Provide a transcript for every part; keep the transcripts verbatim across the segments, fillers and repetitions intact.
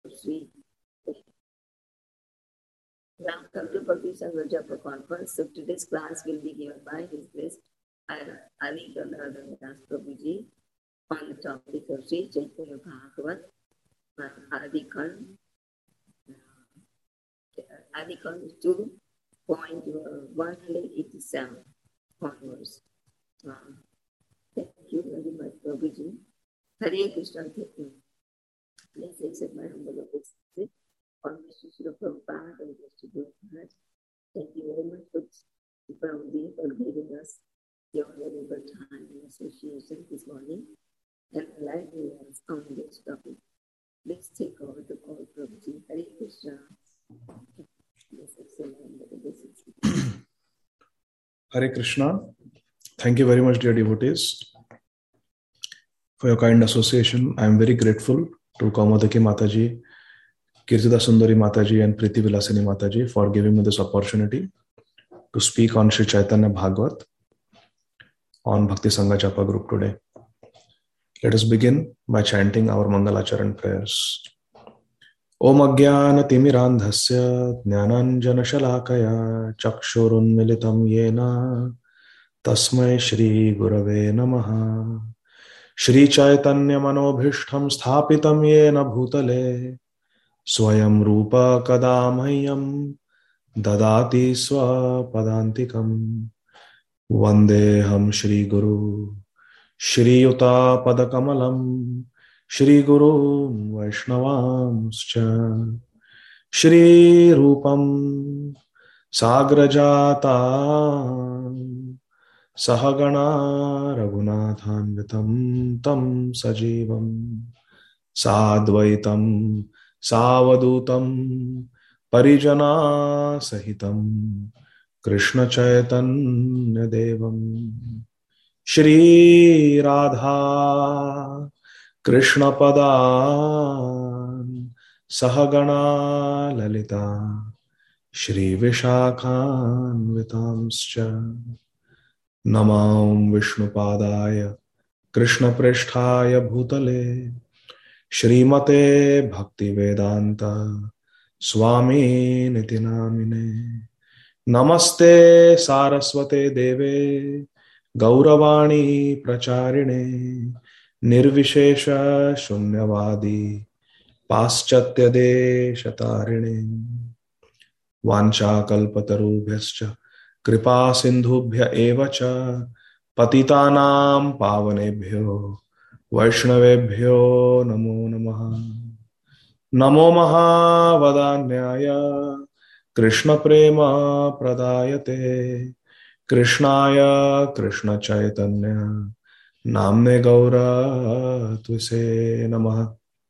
Sri Welcome to Bhakti Sangha Japa Conference. So today's class will be given by His Grace Adi Gandhar Das Prabhuji on the topic of Sri Chaitanya Bhagavat, Adi Kand, Adi Kand two point one eighty-seven onwards. Um, thank you very much, Prabhuji. Hare Krishna. Please accept my humble obeisance on Mister Srila Prabhupada and Mister Guru Maharaj. Thank you very much for Prabhuji for giving us your valuable time and association this morning and enlightening us on this topic. Let's take over the call, Prabhuji. Hare Krishna. Please accept my humble obeisance. Hare Krishna. Thank you very much, dear devotees, for your kind association. I am very grateful to Kaumodaki Mataji, Kirtida Sundari Mataji, and Priti Vilasini Mataji for giving me this opportunity to speak on Sri Chaitanya Bhagavat on Bhakti Sangha Japa group today. Let us begin by chanting our Mangalacharan prayers. Om Ajnana Timirandhasya Jnananjana Shalakaya Chakshurunmilitam Yena Tasmai Shri Gurave Namaha. Shri Chaitanya Manobhishtham Sthapitam Yena Bhutale Swayam Rupa Kadamahyam Dadati Swapadantikam Vandeham Shri Guru Shri Yuta Padakamalam Shri Guru Vaishnavamscha Shri Rupam Sagrajata Sahagana Raghunathanvitam Tam Sajivam Sadvaitam Savadutam Parijana Sahitam Krishna Chaitanya Devam Shri Radha Krishna Padan Sahagana Lalita Shri Vishakhan Vitamscha Namam Vishnu Padaya Krishna Prishthaya Bhutale Shrimate Bhakti Vedanta Swami Niti Namine Namaste Saraswate Deve Gauravani Pracharine Nirvishesha Shunyavadi Paschatya Deshatarine Vancha Kalpatarubhyascha Kripa Sindhubhya Evacha Patitanam Pavanebhyo Vaishnavebhyo Namo Namaha. Namo Mahavadanyaya Krishna Prema Pradayate Krishnaya Krishna Chaitanya Namne Gaura Twise Namaha.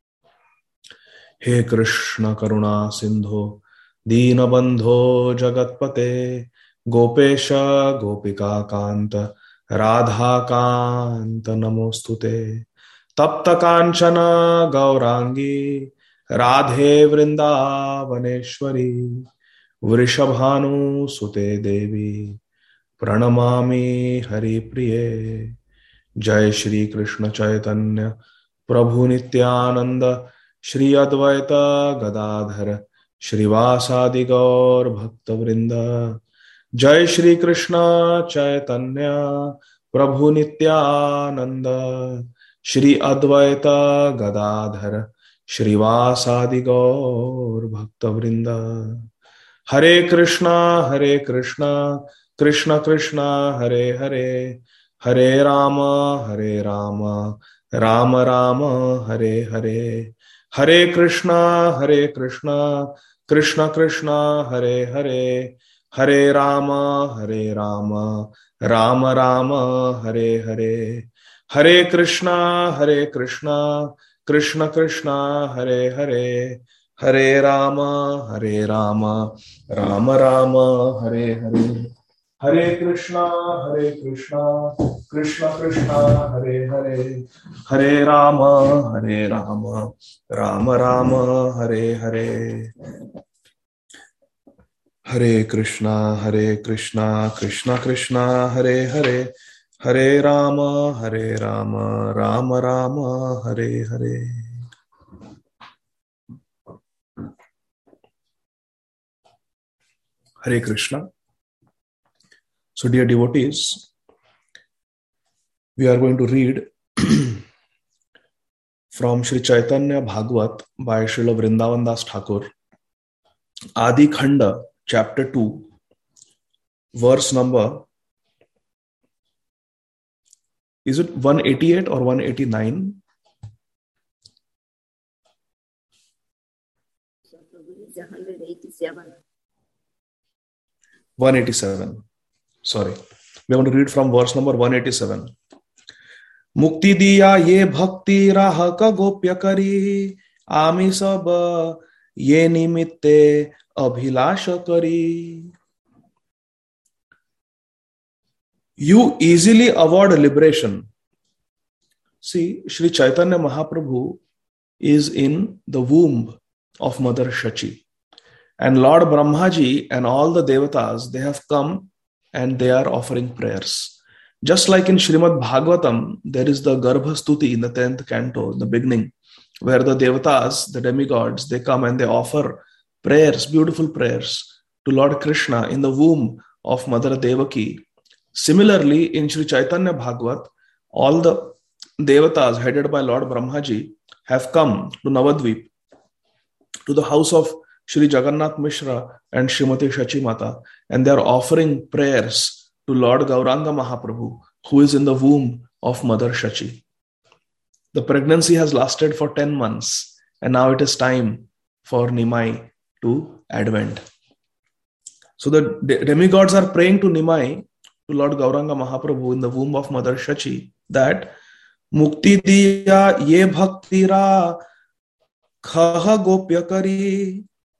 He Krishna Karuna Sindho Deenabandho Jagatpate Gopesha Gopika Kanta Radha Kanta Namostute Tapta Kanchana Gaurangi Radhe Vrindavaneshwari Vrishabhanu Sute Devi Pranamami Hari Priye. Jai Shri Krishna Chaitanya Prabhu Nityananda Shri Advaita Gadadhara Shrivasadi Gaur Bhakta Vrinda. Jai Shri Krishna Chaitanya Prabhu Nityananda Shri Advaita Gadadhara Shrivasadi Gaur Bhakta Vrinda. Hare Krishna Hare Krishna Krishna Krishna Hare Hare Hare Rama Hare Rama Rama Rama Hare Hare. Hare Krishna Hare Krishna Krishna Krishna Hare Hare Hare Rama Hare Rama Rama Rama Hare Hare. Hare Krishna Hare Krishna Krishna Krishna Hare Hare Hare Rama Hare Rama Rama Rama Hare Hare. Hare Krishna Hare Krishna Krishna Krishna Hare Hare Hare Rama Hare Rama Rama Rama Hare Hare. Hare Krishna Hare Krishna Krishna Krishna Hare Hare Hare Rama Hare Rama Rama Rama Hare Hare. Hare Krishna. So, dear devotees, we are going to read from Sri Chaitanya Bhagavat by Srila Vrindavan Das Thakur, Adi Khanda, chapter two, verse number, is it one eighty-eight or one eighty-nine? one eighty-seven. one eighty-seven. Sorry. We are going to read from verse number one eighty-seven. मुक्ति दिया ये भक्ति राह का गोप्य करी, आमी सब ये निमित्ते अभिलाष करी. You easily award liberation. See, Sri Chaitanya Mahaprabhu is in the womb of Mother Shachi. And Lord Brahmaji and all the devatas, they have come and they are offering prayers. Just like in Srimad Bhagavatam, there is the Garbha Stuti in the tenth canto, in the beginning, where the devatas, the demigods, they come and they offer prayers, beautiful prayers to Lord Krishna in the womb of Mother Devaki. Similarly, in Sri Chaitanya Bhagavat, all the devatas headed by Lord Brahmaji have come to Navadvip, to the house of Sri Jagannath Mishra and Srimati Shachi Mata, and they are offering prayers to Lord Gauranga Mahaprabhu, who is in the womb of Mother Shachi. The pregnancy has lasted for ten months, and now it is time for Nimai to advent. So the demigods are praying to Nimai, to Lord Gauranga Mahaprabhu in the womb of Mother Shachi, that Mukti diya ye bhaktira khaha gopya kari,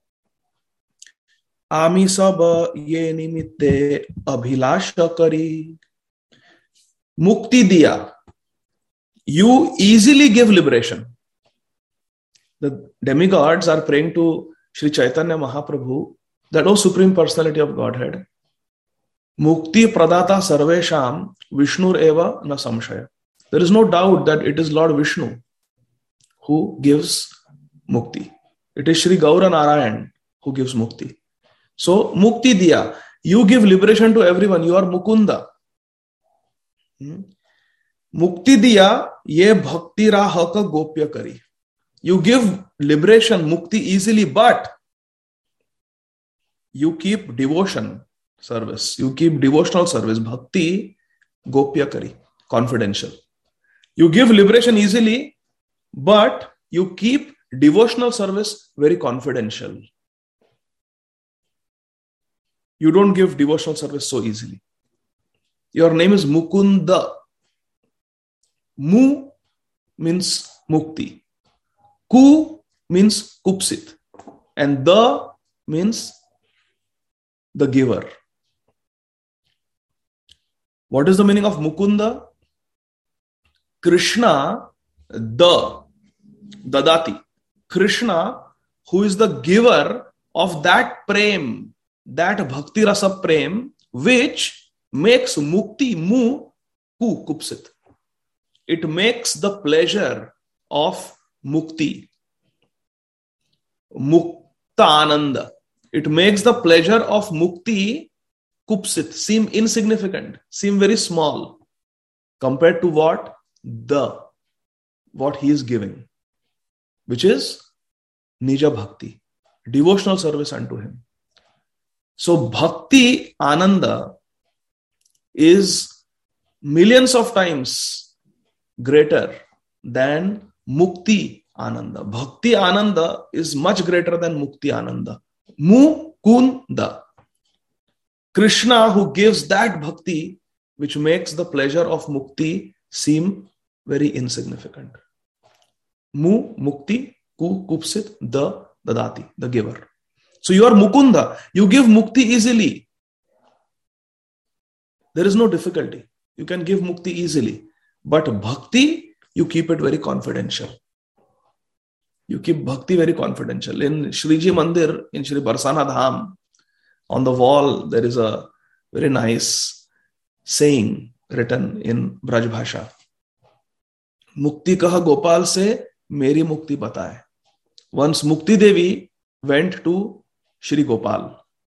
आमी सब ये निमित्ते अभिलाष करी. मुक्ति दिया. You easily give liberation. The demigods are praying to Sri Chaitanya Mahaprabhu that, O Supreme Personality of Godhead, Mukti pradata sarvesham Vishnur eva na samshaya. There is no doubt that it is Lord Vishnu who gives mukti. It is Sri Gaura Narayan who gives mukti. So, mukti diya. You give liberation to everyone. You are Mukunda. Hmm? Mukti diya ye bhakti raha ka gopya kari. You give liberation, mukti easily, but you keep devotion service. You keep devotional service. Bhakti gopya kari. Confidential. You give liberation easily, but you keep devotional service very confidential. You don't give devotional service so easily. Your name is Mukunda. Mu means mukti. Ku means kupsit. And the means the giver. What is the meaning of Mukunda? Krishna, the, dadati. Krishna, who is the giver of that prem, that bhakti rasa prem, which makes mukti, mu, ku, kupsit. It makes the pleasure of mukti, mukta ananda. It makes the pleasure of mukti, kupsit, seem insignificant, seem very small compared to what? The, what he is giving, which is Nija Bhakti, devotional service unto him. So Bhakti Ananda is millions of times greater than Mukti Ananda. Bhakti Ananda is much greater than Mukti Ananda. Mukunda. Krishna, who gives that bhakti which makes the pleasure of mukti seem very insignificant. Mu, mukti, ku, kupsit, the, dadati, the giver. So you are Mukunda. You give mukti easily. There is no difficulty. You can give mukti easily. But bhakti, you keep it very confidential. You keep bhakti very confidential. In Shriji Mandir, in Shri Barsana Dham, on the wall, there is a very nice saying written in Braj Bhasha. Mukti kaha Gopal se meri mukti bataye. Once Mukti Devi went to Shri Gopal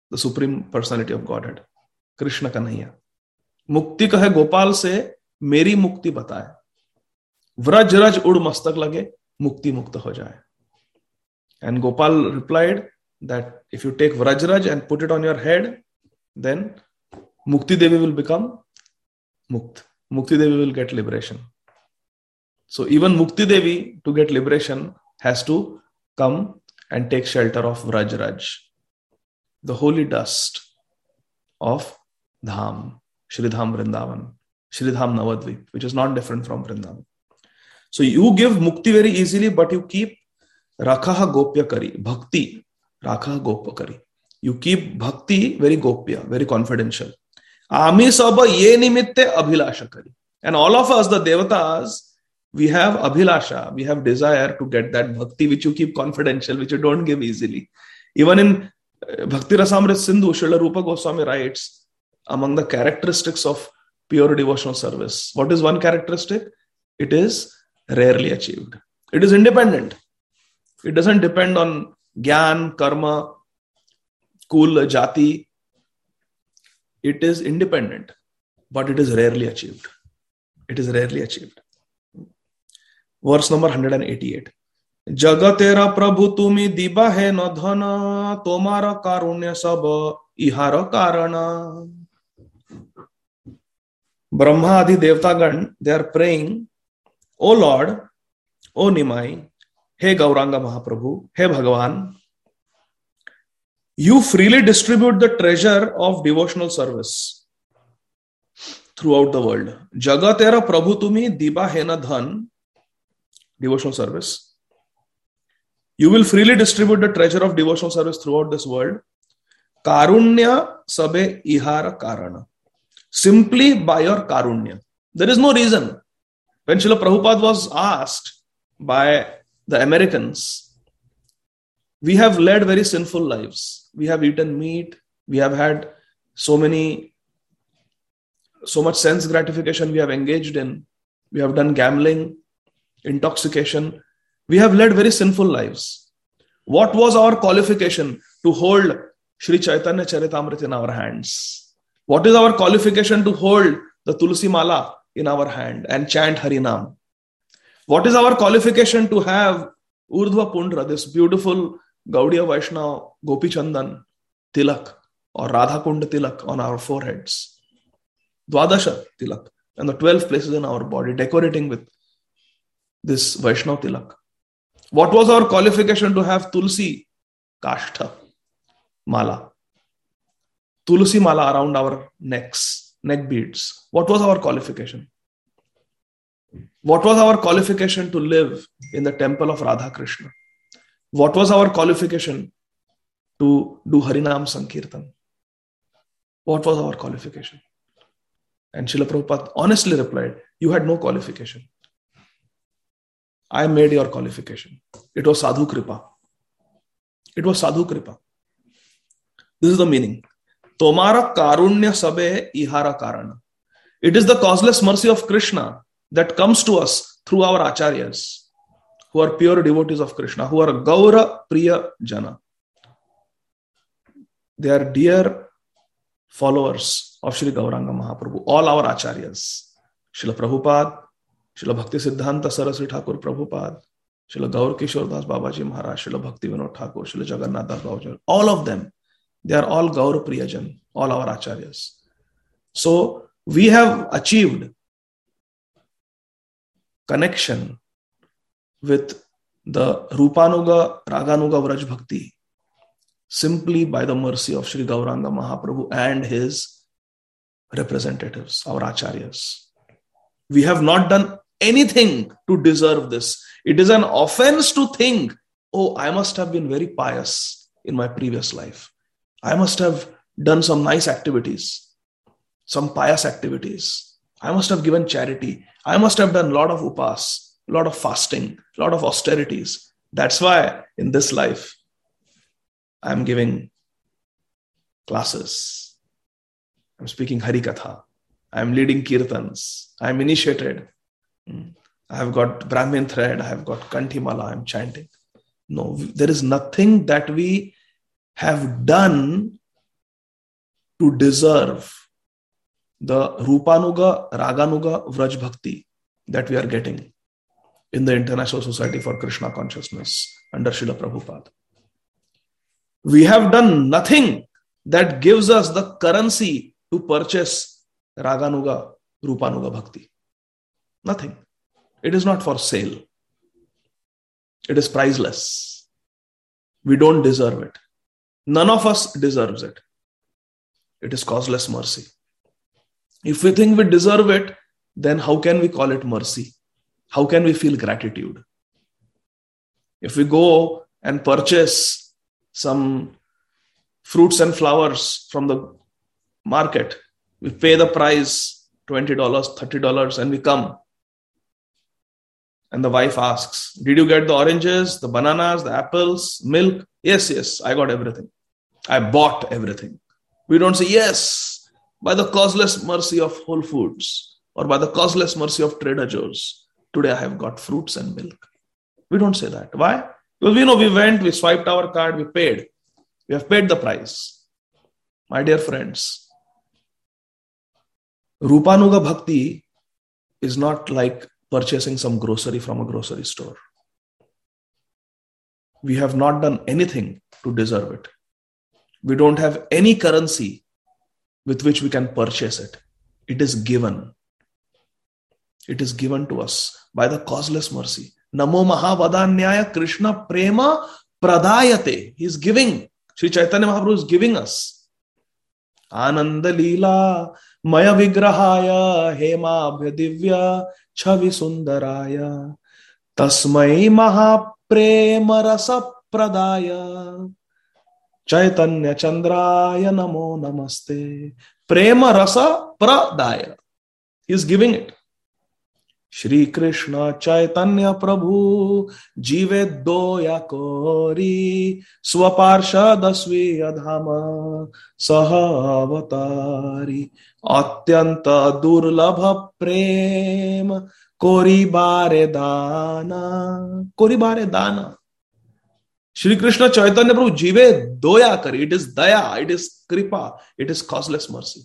the supreme personality of Godhead, Krishna Kanhaiya. मुक्ति कहे गोपाल से मेरी मुक्ति बताए, व्रज रज उड़ मस्तक लगे, mukti mukta ho jaye. And Gopal replied that if you take Vrajraj and put it on your head, then Mukti Devi will become Mukt. Mukti Devi will get liberation. So even Mukti Devi, to get liberation, has to come and take shelter of Vrajraj, the holy dust of Dham, Shridham Vrindavan, Shridham Navadvip, which is not different from Vrindavan. So you give Mukti very easily, but you keep Rakha Gopya Kari, Bhakti, Rakha Gopya Kari. You keep Bhakti very Gopya, very confidential. Ami Saba Ye Nimitte Abhilasha Kari. And all of us, the Devatas, we have Abhilasha, we have desire to get that Bhakti which you keep confidential, which you don't give easily. Even in Bhakti Rasamrita Sindhu, Srila Rupa Goswami writes, among the characteristics of pure devotional service, what is one characteristic? It is rarely achieved. It is independent. It doesn't depend on Gyan, Karma, Kul, Jati. It is independent, but it is rarely achieved. It is rarely achieved. Verse number one eighty-eight. Jagatera Prabhu tumi diba hai na dhana, tomara karunya sab ihara karana. Brahma Adi Devtagan, they are praying, O Lord, O Nimai, Hey Gauranga Mahaprabhu, Hey Bhagavan, you freely distribute the treasure of devotional service throughout the world. Jagatera Prabhu tumi diba hai na dhan, devotional service. You will freely distribute the treasure of devotional service throughout this world. Karunya sabe ihara karana. Simply by your karunya. There is no reason. When Srila Prabhupada was asked by the Americans, we have led very sinful lives. We have eaten meat. We have had so many, so much sense gratification we have engaged in. We have done gambling, intoxication. We have led very sinful lives. What was our qualification to hold Sri Chaitanya Charitamrita in our hands? What is our qualification to hold the Tulsi Mala in our hand and chant Harinam? What is our qualification to have Urdhva Pundra, this beautiful Gaudiya Vaishnava Gopi Chandan Tilak or Radha Kunda Tilak on our foreheads? Dwadasha Tilak and the twelve places in our body decorating with this Vaishnava Tilak. What was our qualification to have Tulsi Kashtha Mala? Tulsi Mala around our necks, neck beads. What was our qualification? What was our qualification to live in the temple of Radha Krishna? What was our qualification to do Harinam Sankirtan? What was our qualification? And Srila Prabhupada honestly replied, you had no qualification. I made your qualification. It was Sadhu Kripa. It was Sadhu Kripa. This is the meaning. Tomara karunya sabe ihara karana. It is the causeless mercy of Krishna that comes to us through our acharyas, who are pure devotees of Krishna, who are Gaura Priya Jana. They are dear followers of Sri Gauranga Mahaprabhu, all our acharyas. Srila Prabhupada, Srila Bhakti Siddhanta Saraswati Thakur Prabhupada, Srila Gaur Kishore Das Babaji Maharaj, Srila Bhakti Vinod Thakur, Srila Jagannath Das Babaji, all of them, they are all Gaur Priyajan, all our acharyas. So we have achieved connection with the Rupanuga, Raganuga Vraj Bhakti simply by the mercy of Sri Gauranga Mahaprabhu and his representatives, our acharyas. We have not done anything to deserve this. It is an offense to think, oh, I must have been very pious in my previous life. I must have done some nice activities, some pious activities. I must have given charity. I must have done a lot of upas, a lot of fasting, a lot of austerities. That's why in this life, I'm giving classes. I'm speaking Harikatha. I'm leading kirtans. I'm initiated. I have got Brahmin thread. I have got Kanthi Mala. I'm chanting. No, there is nothing that we have done to deserve the Rupanuga, Raganuga, Vraj Bhakti that we are getting in the International Society for Krishna Consciousness under Srila Prabhupada. We have done nothing that gives us the currency to purchase Raganuga, Rupanuga Bhakti. Nothing. It is not for sale. It is priceless. We don't deserve it. None of us deserves it. It is causeless mercy. If we think we deserve it, then how can we call it mercy? How can we feel gratitude? If we go and purchase some fruits and flowers from the market, we pay the price, twenty dollars, thirty dollars, and we come. And the wife asks, did you get the oranges, the bananas, the apples, milk? Yes, yes, I got everything. I bought everything. We don't say, yes, by the causeless mercy of Whole Foods or by the causeless mercy of Trader Joe's, today I have got fruits and milk. We don't say that. Why? Because we know we went, we swiped our card, we paid. We have paid the price. My dear friends, Rupanuga Bhakti is not like purchasing some grocery from a grocery store. We have not done anything to deserve it. We don't have any currency with which we can purchase it. It is given. It is given to us by the causeless mercy. Namo Mahavadanyaya Krishna Prema Pradayate. He is giving. Sri Chaitanya Mahaprabhu is giving us. Ananda Leela Maya Vigrahaya Hemabhya Divya Chavi Sundaraya Tasmai Mahaprema Rasa Pradaya Chaitanya Chandraya Namo Namaste. Prema Rasa Pradaya. He is giving it. Shri Krishna Chaitanya Prabhu Jive Doya Kori Swaparshada Swiyadhama Sahavatari Atyanta Durlabha Prem Kori Bare Dana. Kori Bare Dana. Shri Krishna Chaitanya Prabhu Jive Doya Kari. It is Daya, it is Kripa, it is causeless mercy.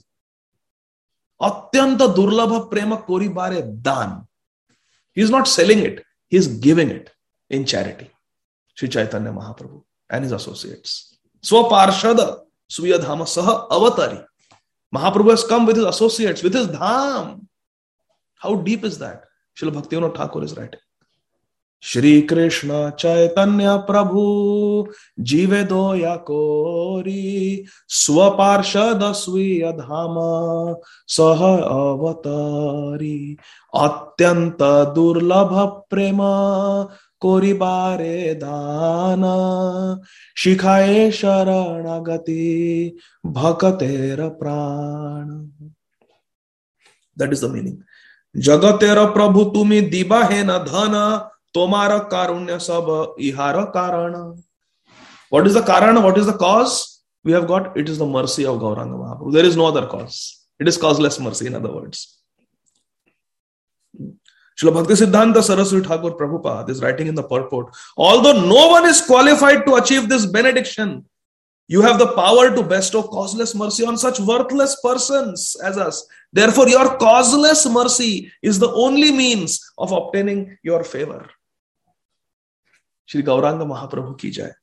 Atyanta Durlabha Prema Kori Bare Dan. He is not selling it. He is giving it in charity. Sri Chaitanya Mahaprabhu and his associates. Swaparshada Swiyadhama Saha Avatari. Mahaprabhu has come with his associates, with his dham. How deep is that? Srila Bhaktivinoda Thakur is writing. Shri Krishna Chaitanya Prabhu Jive Doya Kori Swaparshada Swiyadhama Saha Avatari Atyanta Durlabha Prema Kori Bare Dana Shikhaye Sharanagati Bhakatera Prana. That is the meaning. Jagatera Prabhu Tumi Diba Hena Dhana Tomara Karunya Sabha Ihara Karana. What is the Karana? What is the cause? We have got, it is the mercy of Gauranga Mahaprabhu. There is no other cause. It is causeless mercy, in other words. Srila Bhakti Siddhanta Saraswati Thakur Prabhupada is writing in the purport, although no one is qualified to achieve this benediction, you have the power to bestow causeless mercy on such worthless persons as us. Therefore, your causeless mercy is the only means of obtaining your favor. Shri Gauranga Mahaprabhu ki jai.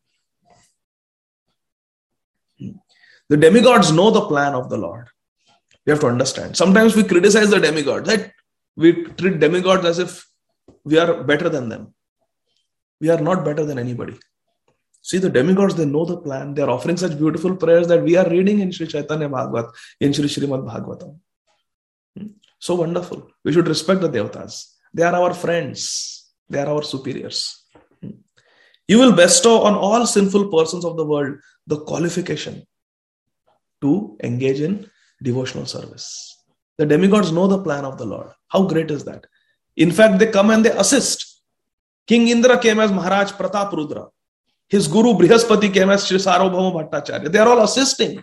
The demigods know the plan of the Lord. We have to understand. Sometimes we criticize the demigods. Right? We treat demigods as if we are better than them. We are not better than anybody. See, the demigods, they know the plan. They are offering such beautiful prayers that we are reading in Sri Chaitanya Bhagavat, in Sri Srimad Bhagavatam. So wonderful. We should respect the Devatas. They are our friends. They are our superiors. You will bestow on all sinful persons of the world the qualification to engage in devotional service. The demigods know the plan of the Lord. How great is that? In fact, they come and they assist. King Indra came as Maharaj Pratap Rudra. His guru Brihaspati came as Shri Sarvabhauma Bhattacharya. They are all assisting.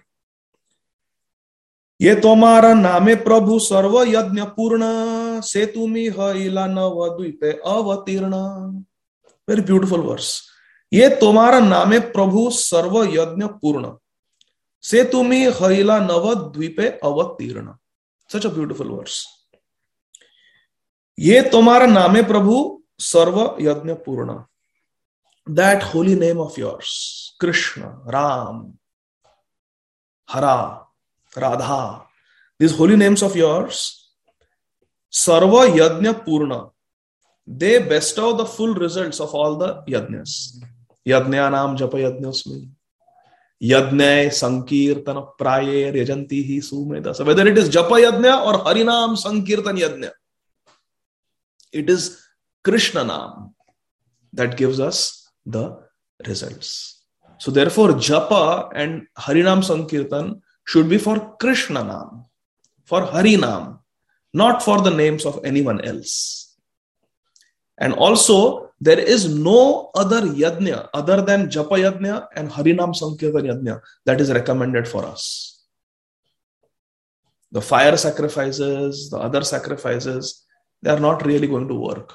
Ye tomara name Prabhu sarva yajna purna setumi haila navadvipe avatirna. Very beautiful verse. Ye tomara name Prabhu sarva yajna purna. Setumi haila navad dvipe avatirna. Such a beautiful verse. Ye tomara name Prabhu sarva yajna purna. That holy name of yours, Krishna, Ram, Hara, Radha, these holy names of yours, sarva yajna purna, they bestow the full results of all the yajnas. Yajnanam japa yajnasmi. Yajna sankirtana prayer yajanti hi sumeda. So whether it is japa yajna or harinam sankirtan yajna, it is Krishna Nam that gives us the results. So therefore japa and harinam sankirtan should be for Krishna Nam, for Harinam, not for the names of anyone else. And also, there is no other yajna other than Japa yajna and Harinam Sankirtan yajna that is recommended for us. The fire sacrifices, the other sacrifices, they are not really going to work.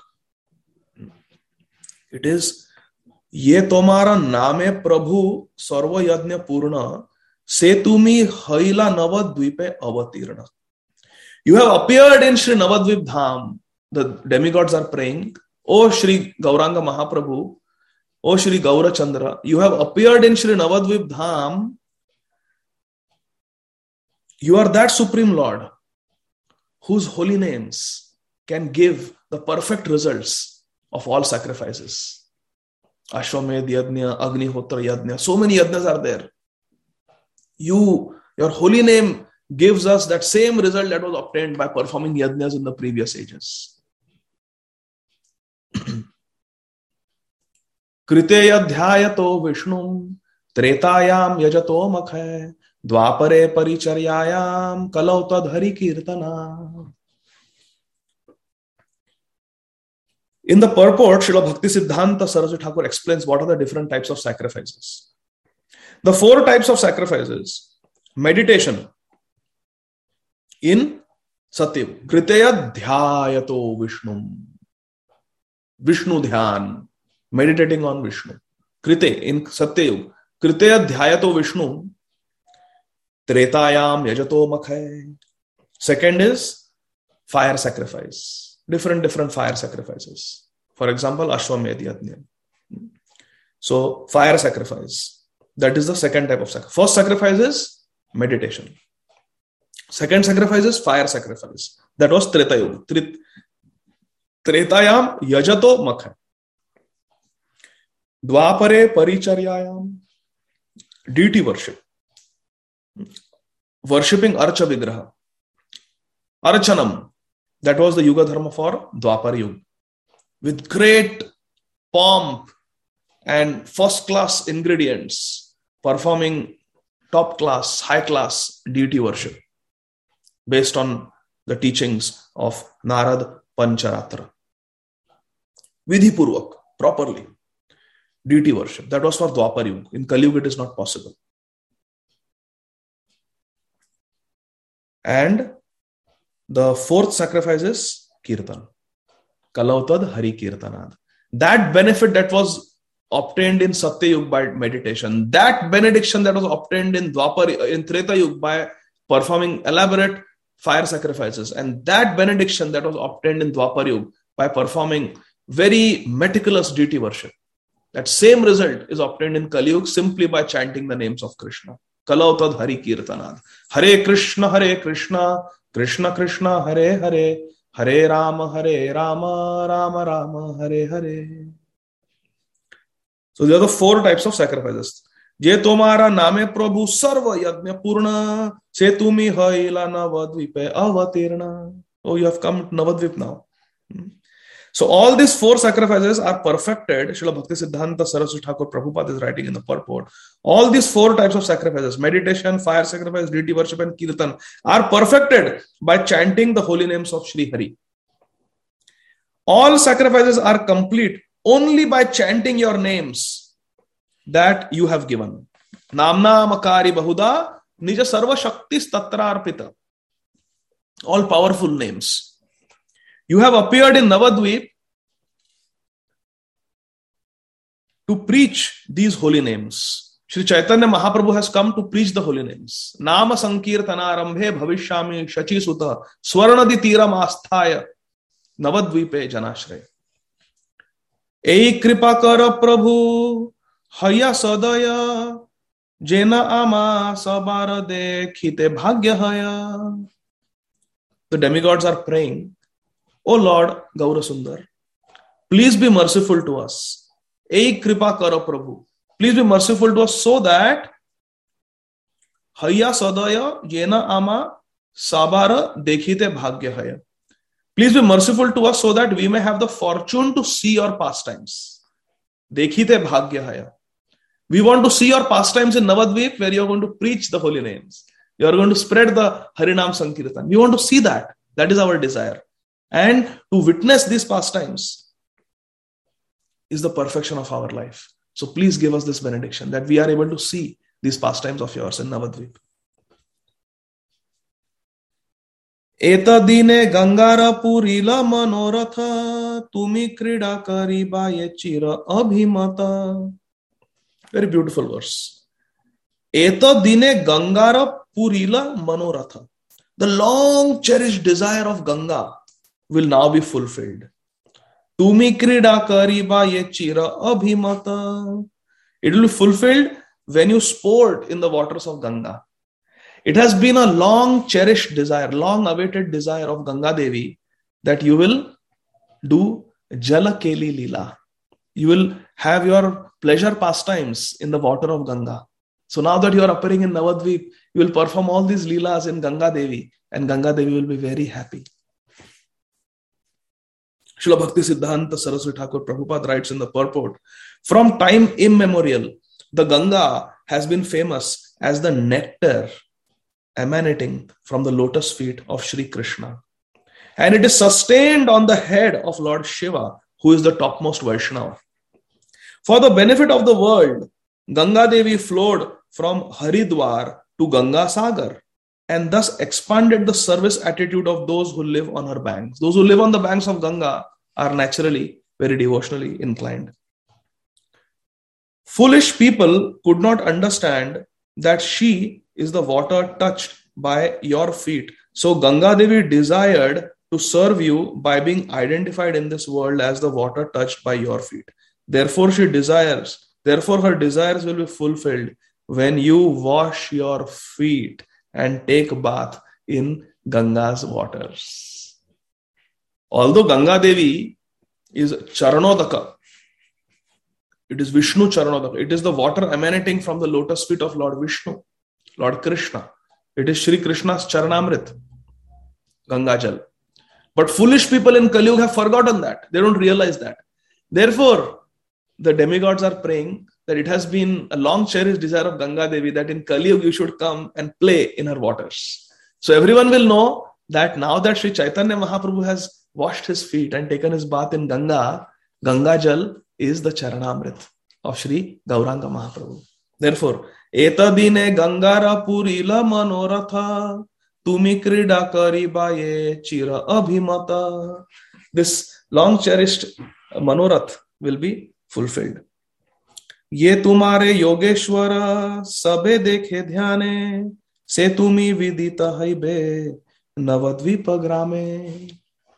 It is Ye tomara name Prabhu sarva yajna purna setumi haila navadvipe avatirna. You have appeared in Sri Navadvip Dham. The demigods are praying, O Sri Gauranga Mahaprabhu, O Sri Gaurachandra, you have appeared in Sri Navadvip Dham. You are that Supreme Lord whose holy names can give the perfect results of all sacrifices. Ashwamedh Yajna, Agnihotra Yajna, so many Yajnas are there. You, your holy name gives us that same result that was obtained by performing Yajnas in the previous ages. Kriteya dhyayato Vishnum Tretayam yajato makhe Dwapare paricharyayam Kalautad hari kirtana. In the purport, Srila Bhaktisiddhanta Saraswati Thakur explains what are the different types of sacrifices. The four types of sacrifices: meditation in Satyam, Kriteya dhyayato Vishnum, Vishnu dhyan, meditating on Vishnu. Krite in Satyam, Kriteya dhyayato Vishnu, Tretayam yajato makhe. Second is fire sacrifice. Different, different fire sacrifices. For example, Ashwamedh Yajna. So, fire sacrifice. That is the second type of sacrifice. First sacrifice is meditation. Second sacrifice is fire sacrifice. That was Treta Yuga. Tretayam yajato makha. Dwapare paricharyayam. Deity worship. Worshipping Archa Vigraha. Archanam. That was the Yuga Dharma for Dwapar Yuga. With great pomp and first class ingredients, performing top class, high class deity worship based on the teachings of Narad Pancharatra. Vidhi Purvak, properly. Deity worship. That was for Dwapar Yuga. In Kali Yuga it is not possible. And the fourth sacrifice is Kirtan. Kalautad Hari Kirtanad. That benefit that was obtained in Satya Yuga by meditation, that benediction that was obtained in Dwapar, in Treta Yuga by performing elaborate fire sacrifices, and that benediction that was obtained in Dwapar Yuga by performing very meticulous deity worship, that same result is obtained in Kali Yuga simply by chanting the names of Krishna. Kalautad Hari Kirtanad. Hare Krishna, Hare Krishna, Krishna Krishna, Hare Hare, Hare Rama, Hare Rama, Rama Rama, Hare Hare. So there are the four types of sacrifices. Je tomara name Prabhu sarva yajna purna, se tumi haila navadvipe avatirna. Oh, you have come to Navadvip now. So all these four sacrifices are perfected. Srila Bhaktisiddhanta Saraswati Thakur Prabhupada is writing in the purport. All these four types of sacrifices, meditation, fire sacrifice, deity worship and kirtan, are perfected by chanting the holy names of Sri Hari. All sacrifices are complete only by chanting your names that you have given. Namna makari bahuda nija sarva shaktis tatra arpita. All powerful names. You have appeared in Navadvip to preach these holy names. Shri Chaitanya Mahaprabhu has come to preach the holy names. Nama Sankirtanarambhe Bhavishyami Shachi Sutta Swarnadi Tiram Asthaya Navadvipe Janashray. Ei Kripa Kara Prabhu Haya Sadaya Jena Ama Sabara Dekhite Bhagya Haya. The demigods are praying, O Lord Gaurasundar, please be merciful to us. Ei Kripa Kara Prabhu. Please be merciful to us so that Haya Sadaya Jena Ama Sabara Dekhite Bhagya Haya. Please be merciful to us so that we may have the fortune to see your pastimes. Dekhite Bhagya Haya. We want to see your pastimes in Navadvip where you are going to preach the holy names. You are going to spread the Harinam Sankirtan. We want to see that. That is our desire. And to witness these pastimes is the perfection of our life. So please give us this benediction that we are able to see these pastimes of yours in Navadvip. Eta dine Gangara Purila Manoratha Tumi Krida Kariba Yechira Abhimata. Very beautiful verse. Eta dine Gangara Purila Manoratha. The long cherished desire of Ganga will now be fulfilled. Tumi krida kariba yechira abhimata. It will be fulfilled when you sport in the waters of Ganga. It has been a long cherished desire, long awaited desire of Ganga Devi that you will do Jala Keli Leela. You will have your pleasure pastimes in the water of Ganga. So now that you are appearing in Navadvip, you will perform all these Leelas in Ganga Devi and Ganga Devi will be very happy. Srila Bhakti Siddhanta Saraswati Thakur Prabhupada writes in the purport, from time immemorial, the Ganga has been famous as the nectar emanating from the lotus feet of Sri Krishna. And it is sustained on the head of Lord Shiva, who is the topmost Vaishnava. For the benefit of the world, Ganga Devi flowed from Haridwar to Ganga Sagar and thus expanded the service attitude of those who live on her banks. Those who live on the banks of Ganga are naturally very devotionally inclined. Foolish people could not understand that she is the water touched by your feet. So Ganga Devi desired to serve you by being identified in this world as the water touched by your feet. Therefore she desires, therefore her desires will be fulfilled when you wash your feet and take a bath in Ganga's waters. Although Ganga Devi is Charanodaka, it is Vishnu Charanodaka. It is the water emanating from the lotus feet of Lord Vishnu, Lord Krishna. It is Shri Krishna's Charanamrit, Ganga Jal. But foolish people in Kali Yuga have forgotten that. They don't realize that. Therefore, the demigods are praying that it has been a long cherished desire of Ganga Devi that in Kali Yuga you should come and play in her waters. So everyone will know that now that Sri Chaitanya Mahaprabhu has washed his feet and taken his bath in Ganga, Ganga Jal is the Charanamrit of Sri Gauranga Mahaprabhu. Therefore, Eta dine Gangara Purila Manoratha Tumi Krida Karibaye Chira Abhimata. This long cherished Manorath will be fulfilled. Ye tumare Yogeshwara sabe dekhe dhyane se tumi vidita haibe Navadvipa grame.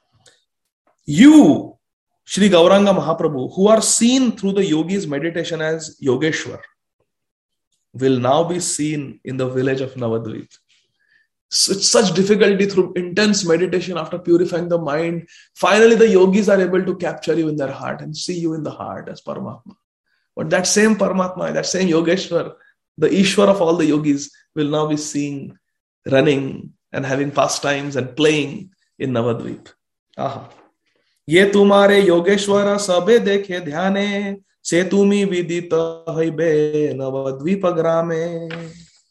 You, Shri Gauranga Mahaprabhu, who are seen through the yogis' meditation as Yogeshwar, will now be seen in the village of Navadvip. It's such difficulty through intense meditation after purifying the mind. Finally, the yogis are able to capture you in their heart and see you in the heart as Paramatma. But that same Paramatma, that same Yogeshwar, the Ishwar of all the yogis, will now be seen running and having pastimes and playing in Navadvip. Aha. Ye tumare Yogeshwara sabe dekhe dhyane se tumi vidita haibe Navadvipa grame.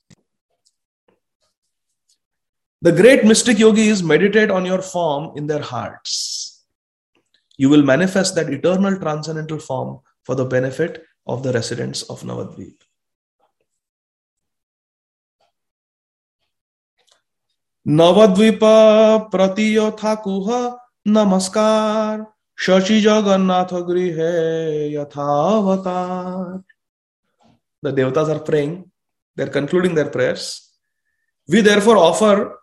The great mystic yogis meditate on your form in their hearts. You will manifest that eternal transcendental form for the benefit of the residents of Navadvip. Navadvipa pratiyo thakuha namaskar Shachi Jagannatha grihe yathavatar. the devatas are praying, they're concluding their prayers. We therefore offer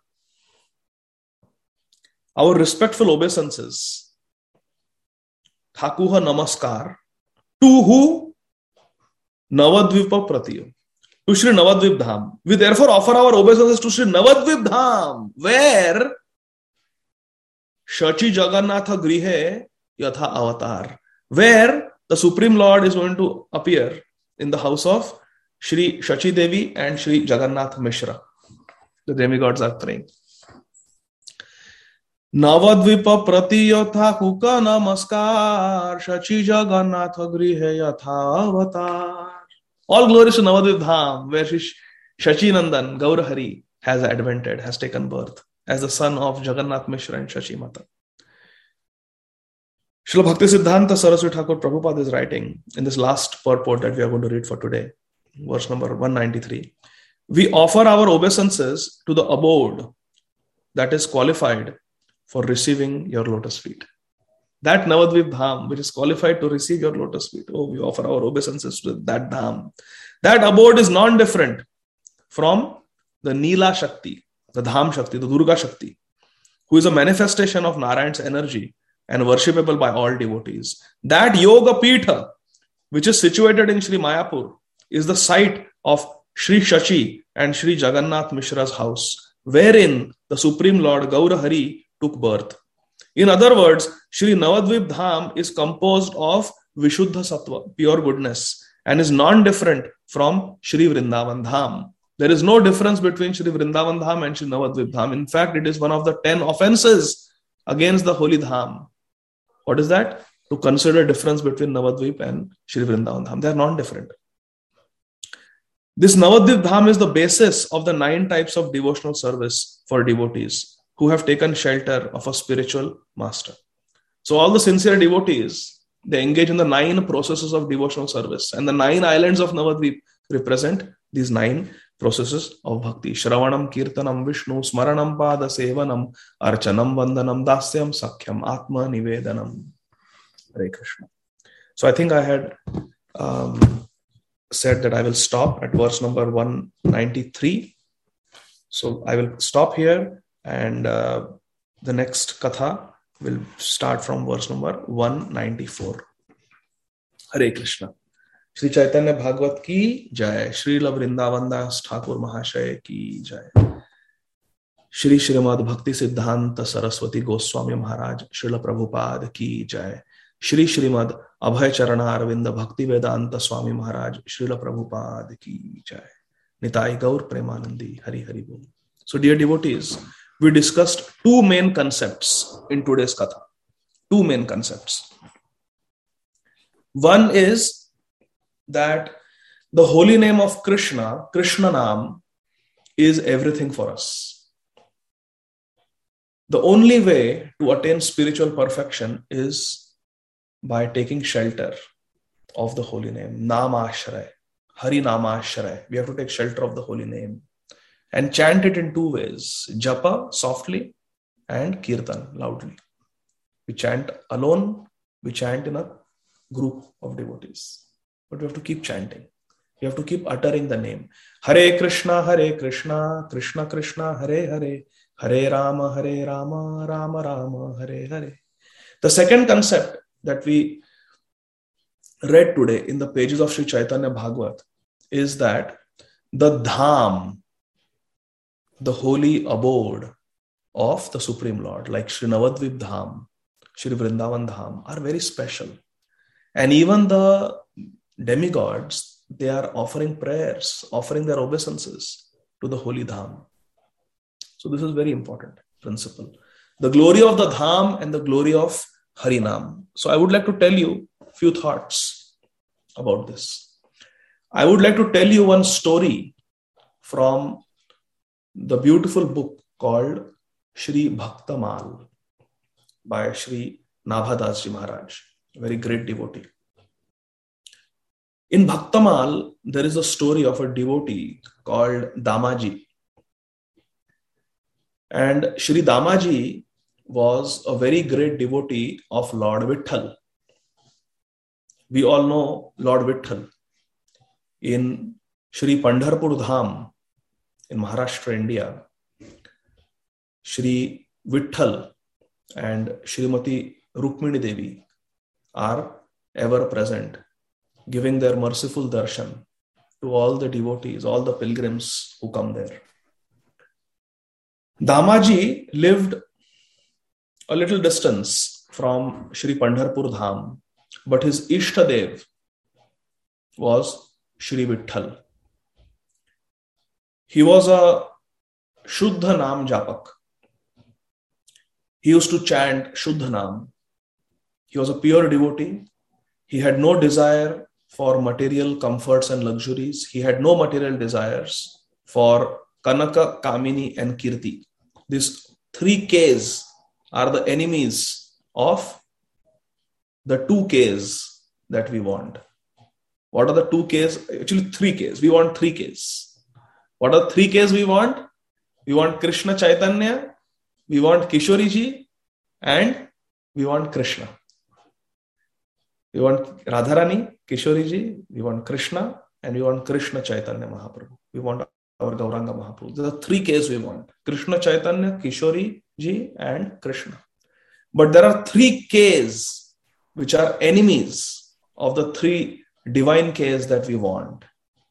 our respectful obeisances, Thakuha Namaskar, to who? Navadvipa Pratiyo, to Shri Navadvip Dham. We therefore offer our obeisances to Shri Navadvip Dham, where Shachi Jagannatha Grihe Yatha Avatar, where the Supreme Lord is going to appear in the house of Shri Shachi Devi and Shri Jagannath Mishra. The demigods are praying. Navadvipa Pratiyotha Kuka Namaskar Shachi Jagannatha Grihe Yatha Avatar. All glories to Navadvip Dham, where Shri Shachi Nandan Gaurahari has advented, has taken birth as the son of Jagannath Mishra and Shachi Mata. Srila Bhakti Siddhanta Saraswati Thakur Prabhupada is writing in this last purport that we are going to read for today, verse number one ninety-three. We offer our obeisances to the abode that is qualified for receiving your lotus feet. That Navadvip Dham, which is qualified to receive your lotus feet. Oh, we offer our obeisances to that Dham. That abode is non-different from the Neela Shakti, the Dham Shakti, the Durga Shakti, who is a manifestation of Narayan's energy and worshipable by all devotees. That Yoga Pitha, which is situated in Sri Mayapur, is the site of Sri Shachi and Sri Jagannath Mishra's house, wherein the Supreme Lord Gaurahari took birth. In other words, Sri Navadvip Dham is composed of Vishuddha Sattva, pure goodness, and is non-different from Sri Vrindavan Dham. There is no difference between Sri Vrindavan Dham and Sri Navadvip Dham. In fact, it is one of the ten offenses against the holy Dham. What is that? To consider difference between Navadvip and Sri Vrindavan Dham. They are non-different. This Navadvip Dham is the basis of the nine types of devotional service for devotees who have taken shelter of a spiritual master. So all the sincere devotees, they engage in the nine processes of devotional service, and the nine islands of Navadvip represent these nine processes of bhakti. Shravanam, Kirtanam, Vishnu, Smaranam, Pada, Sevanam, Archanam, Vandanam, Dasyam, Sakhyam, Atma, Nivedanam. Hare Krishna. So I think I had um, said that I will stop at verse number one ninety-three. So I will stop here, and uh, the next katha will start from verse number one ninety-four. Hare Krishna. Shri Chaitanya Bhagavat ki jai. Srila Vrindavan Das Thakur Mahashaya ki jai. Shri Srimad Bhakti Siddhanta Saraswati Goswami Maharaj Srila Prabhupada ki jai. Shri Srimad Abhay Charana Arvinda Bhakti Vedanta Swami Maharaj Srila Prabhupada ki jai. Nitai Gaur Premanandi. Hari Hari Bol. So dear devotees, we discussed two main concepts in today's katha. Two main concepts. One is that the holy name of Krishna, Krishna Nam, is everything for us. The only way to attain spiritual perfection is by taking shelter of the holy name. Namashray, Hari Namashray. We have to take shelter of the holy name and chant it in two ways. Japa, softly, and Kirtan, loudly. We chant alone, we chant in a group of devotees. But we have to keep chanting. We have to keep uttering the name. Hare Krishna, Hare Krishna, Krishna Krishna, Hare Hare, Hare Rama, Hare Rama, Rama Rama, Hare Hare. The second concept that we read today in the pages of Sri Chaitanya Bhagavat is that the Dham, the holy abode of the Supreme Lord, like Sri Navadvip Dham, Sri Vrindavan Dham, are very special. And even the demigods, they are offering prayers, offering their obeisances to the holy Dham. So this is very important principle. The glory of the Dham and the glory of Harinam. So I would like to tell you a few thoughts about this. I would like to tell you one story from the beautiful book called Shri Bhaktamal by Shri Nabhadas Ji Maharaj, a very great devotee. In Bhaktamal, there is a story of a devotee called Damaji. And Shri Damaji was a very great devotee of Lord Vitthal. We all know Lord Vitthal. in Shri Pandharpur Dham in Maharashtra, India, Shri Vitthal and Shrimati Rukmini Devi are ever present, giving their merciful darshan to all the devotees, all the pilgrims who come there. Damaji lived a little distance from Shri Pandharpur Dham, but his Ishtadev was Shri Vitthal. He was a Shuddha Nam Japak. He used to chant Shuddha Nam. He was a pure devotee. He had no desire for material comforts and luxuries. He had no material desires for Kanaka, Kamini and Kirti. These three Ks are the enemies of the two Ks that we want. What are the two Ks? Actually, three Ks. We want three Ks. What are the three Ks we want? We want Krishna Chaitanya, we want Kishori Ji, and we want Krishna. We want Radharani, Kishori Ji, we want Krishna, and we want Krishna Chaitanya Mahaprabhu. We want our Gauranga Mahaprabhu. There are three Ks we want. Krishna Chaitanya, Kishori Ji, and Krishna. But there are three Ks which are enemies of the three divine Ks that we want.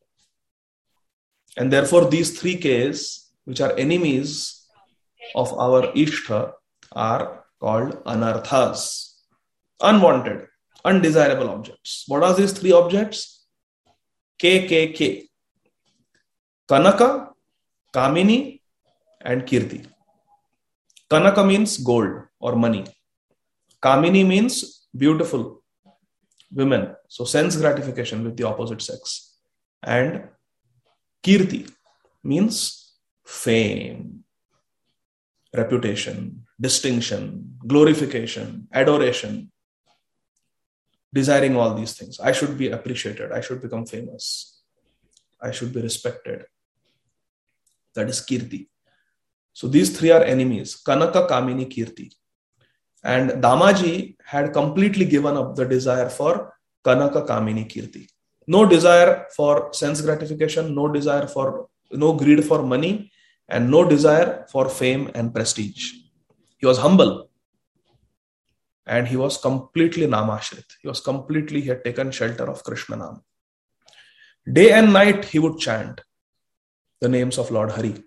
And therefore these three Ks which are enemies of our Ishtha are called anarthas, unwanted, undesirable objects. What are these three objects? K, K, K. Kanaka, Kamini, and Kirti. Kanaka means gold or money. Kamini means beautiful women. So sense gratification with the opposite sex. And Kirti means fame, reputation, distinction, glorification, adoration. Desiring all these things. I should be appreciated. I should become famous. I should be respected. That is Kirti. So these three are enemies. Kanaka, Kamini, Kirti. And Damaji had completely given up the desire for Kanaka, Kamini, Kirti. No desire for sense gratification, no desire for, no greed for money, and no desire for fame and prestige. He was humble. And he was completely namashrit. He was completely, he had taken shelter of Krishna Nam. Day and night he would chant the names of Lord Hari.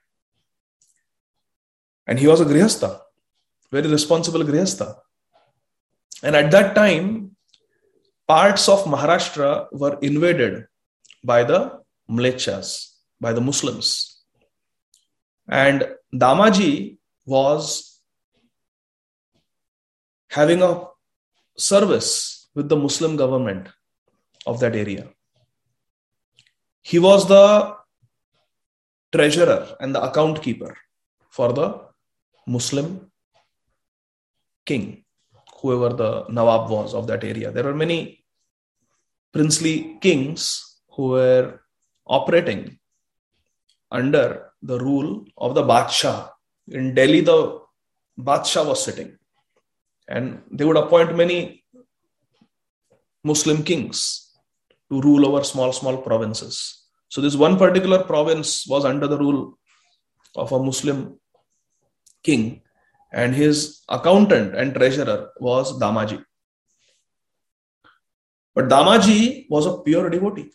And he was a Grihastha, very responsible Grihastha. And at that time, parts of Maharashtra were invaded by the Mlechas, by the Muslims. And Damaji was having a service with the Muslim government of that area. He was the treasurer and the account keeper for the Muslim king, whoever the Nawab was of that area. There were many princely kings who were operating under the rule of the Badshah. In Delhi, the Badshah was sitting. And they would appoint many Muslim kings to rule over small, small provinces. So this one particular province was under the rule of a Muslim king, and his accountant and treasurer was Damaji. But Damaji was a pure devotee.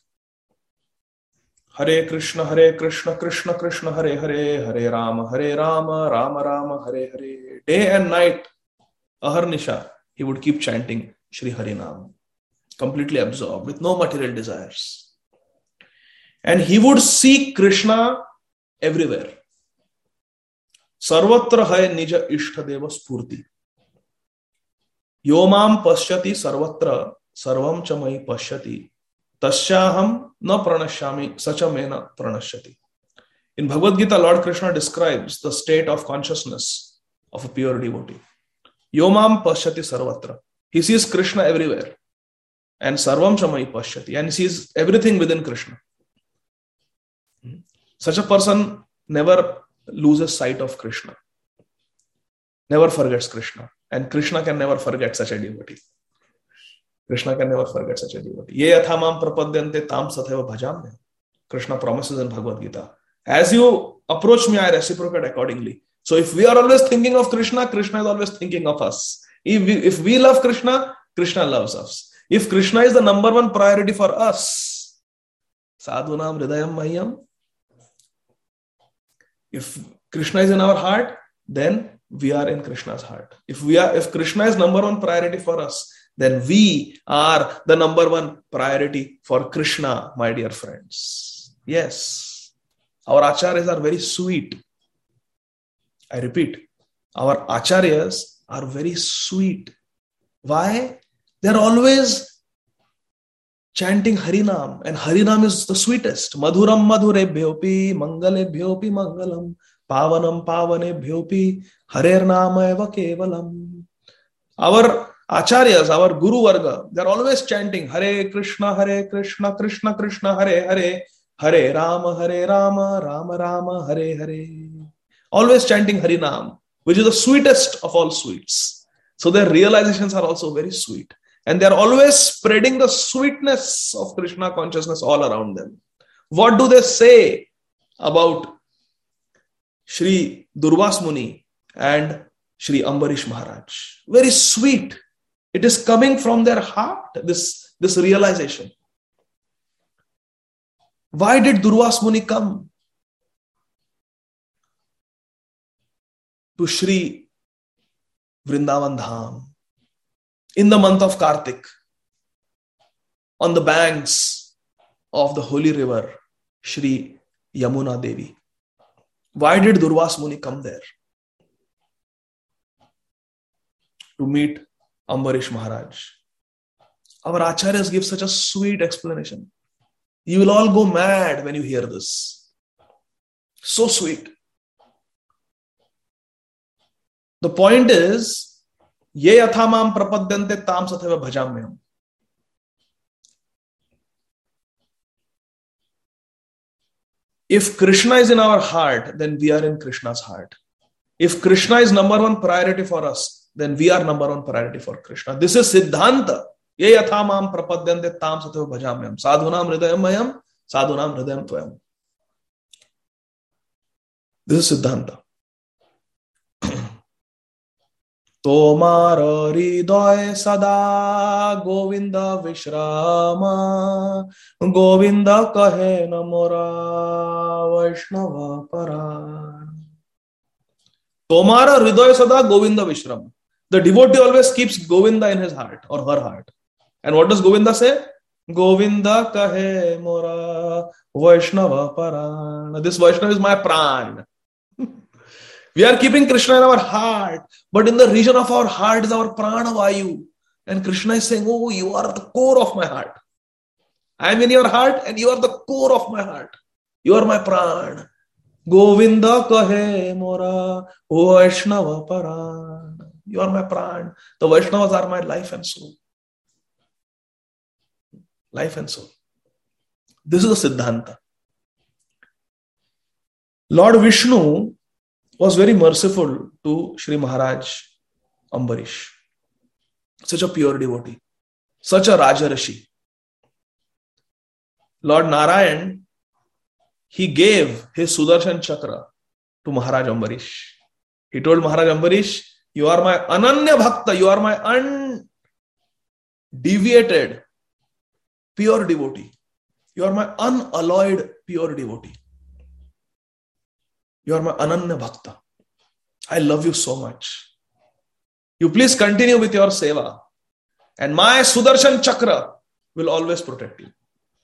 Hare Krishna, Hare Krishna, Krishna Krishna, Hare Hare, Hare Rama, Hare Rama, Rama Rama, Hare Hare. Day and night, Aharnisha, he would keep chanting Shri Harinam, completely absorbed with no material desires. And he would seek Krishna everywhere. Sarvatra hai nija ishtadeva spurti. Yomam pasyati sarvatra sarvam chamai pasyati. Tasyaham na pranashyami sachamena pranashyati. In Bhagavad Gita, Lord Krishna describes the state of consciousness of a pure devotee. Yomam pasyati sarvatra. He sees Krishna everywhere. And sarvam chamai pasyati. And he sees everything within Krishna. Such a person never loses sight of Krishna. Never forgets Krishna. And Krishna can never forget such a devotee. Krishna can never forget such a devotee. Ye yathamam prapadyante tam sathaiva bhajamya. Krishna promises in Bhagavad Gita. As you approach me, I reciprocate accordingly. So if we are always thinking of Krishna, Krishna is always thinking of us. If we, if we love Krishna, Krishna loves us. If Krishna is the number one priority for us, sadhunam hridayam mahyam. If Krishna is in our heart, then we are in Krishna's heart. If we are, if Krishna is number one priority for us, then we are the number one priority for Krishna, my dear friends. Yes, our acharyas are very sweet. I repeat, our acharyas are very sweet. Why? They're always chanting Harinam, and Harinam is the sweetest. Madhuram madhurebhyopi, mangalebhyopi mangalam, pavanam pavanebhyopi, harer nama eva kevalam. Our acharyas, our guru varga, they're always chanting Hare Krishna, Hare Krishna, Krishna Krishna, Hare Hare, Hare Rama, Hare Rama, Rama Rama, Hare Hare. Always chanting Harinam, which is the sweetest of all sweets. So their realizations are also very sweet. And they are always spreading the sweetness of Krishna consciousness all around them. What do they say about Shri Durvas Muni and Shri Ambarish Maharaj? Very sweet. It is coming from their heart, this, this realization. Why did Durvas Muni come to Shri Vrindavan Dham in the month of Kartik, on the banks of the holy river, Shri Yamuna Devi? Why did Durvas Muni come there? To meet Ambarish Maharaj. Our acharyas give such a sweet explanation. You will all go mad when you hear this. So sweet. The point is, Ye yathamam prapadyante tam sathaiva bhajamyam. If Krishna is in our heart, then we are in Krishna's heart. If Krishna is number one priority for us, then we are number one priority for Krishna. This is Siddhanta. Ye yathamam prapadyante tam sathaiva bhajamyam. Sadhunam hridayam mayam, sadhunam hridayam tvayam. This is Siddhanta. Tomar hriday sada Govinda vishrama, Govinda kahe namora Vaishnava paran. Tomar hriday sada Govinda vishrama. The devotee always keeps Govinda in his heart or her heart. And what does Govinda say? Govinda kahe mora Vaishnava paran. This Vaishnava is my pran. We are keeping Krishna in our heart, but in the region of our heart is our prana vayu. And Krishna is saying, oh, you are the core of my heart. I am in your heart and you are the core of my heart. You are my pran. Govinda kahe mora Vaishnava paran. You are my pran. The Vaishnavas are my life and soul. Life and soul. This is the Siddhanta. Lord Vishnu was very merciful to Shri Maharaj Ambarish. Such a pure devotee. Such a Rajarishi. Lord Narayan, he gave his Sudarshan Chakra to Maharaj Ambarish. He told Maharaj Ambarish, you are my Ananya Bhakta, you are my undeviated, pure devotee. You are my unalloyed, pure devotee. You are my Ananya Bhakta. I love you so much. You please continue with your seva. And my Sudarshan Chakra will always protect you.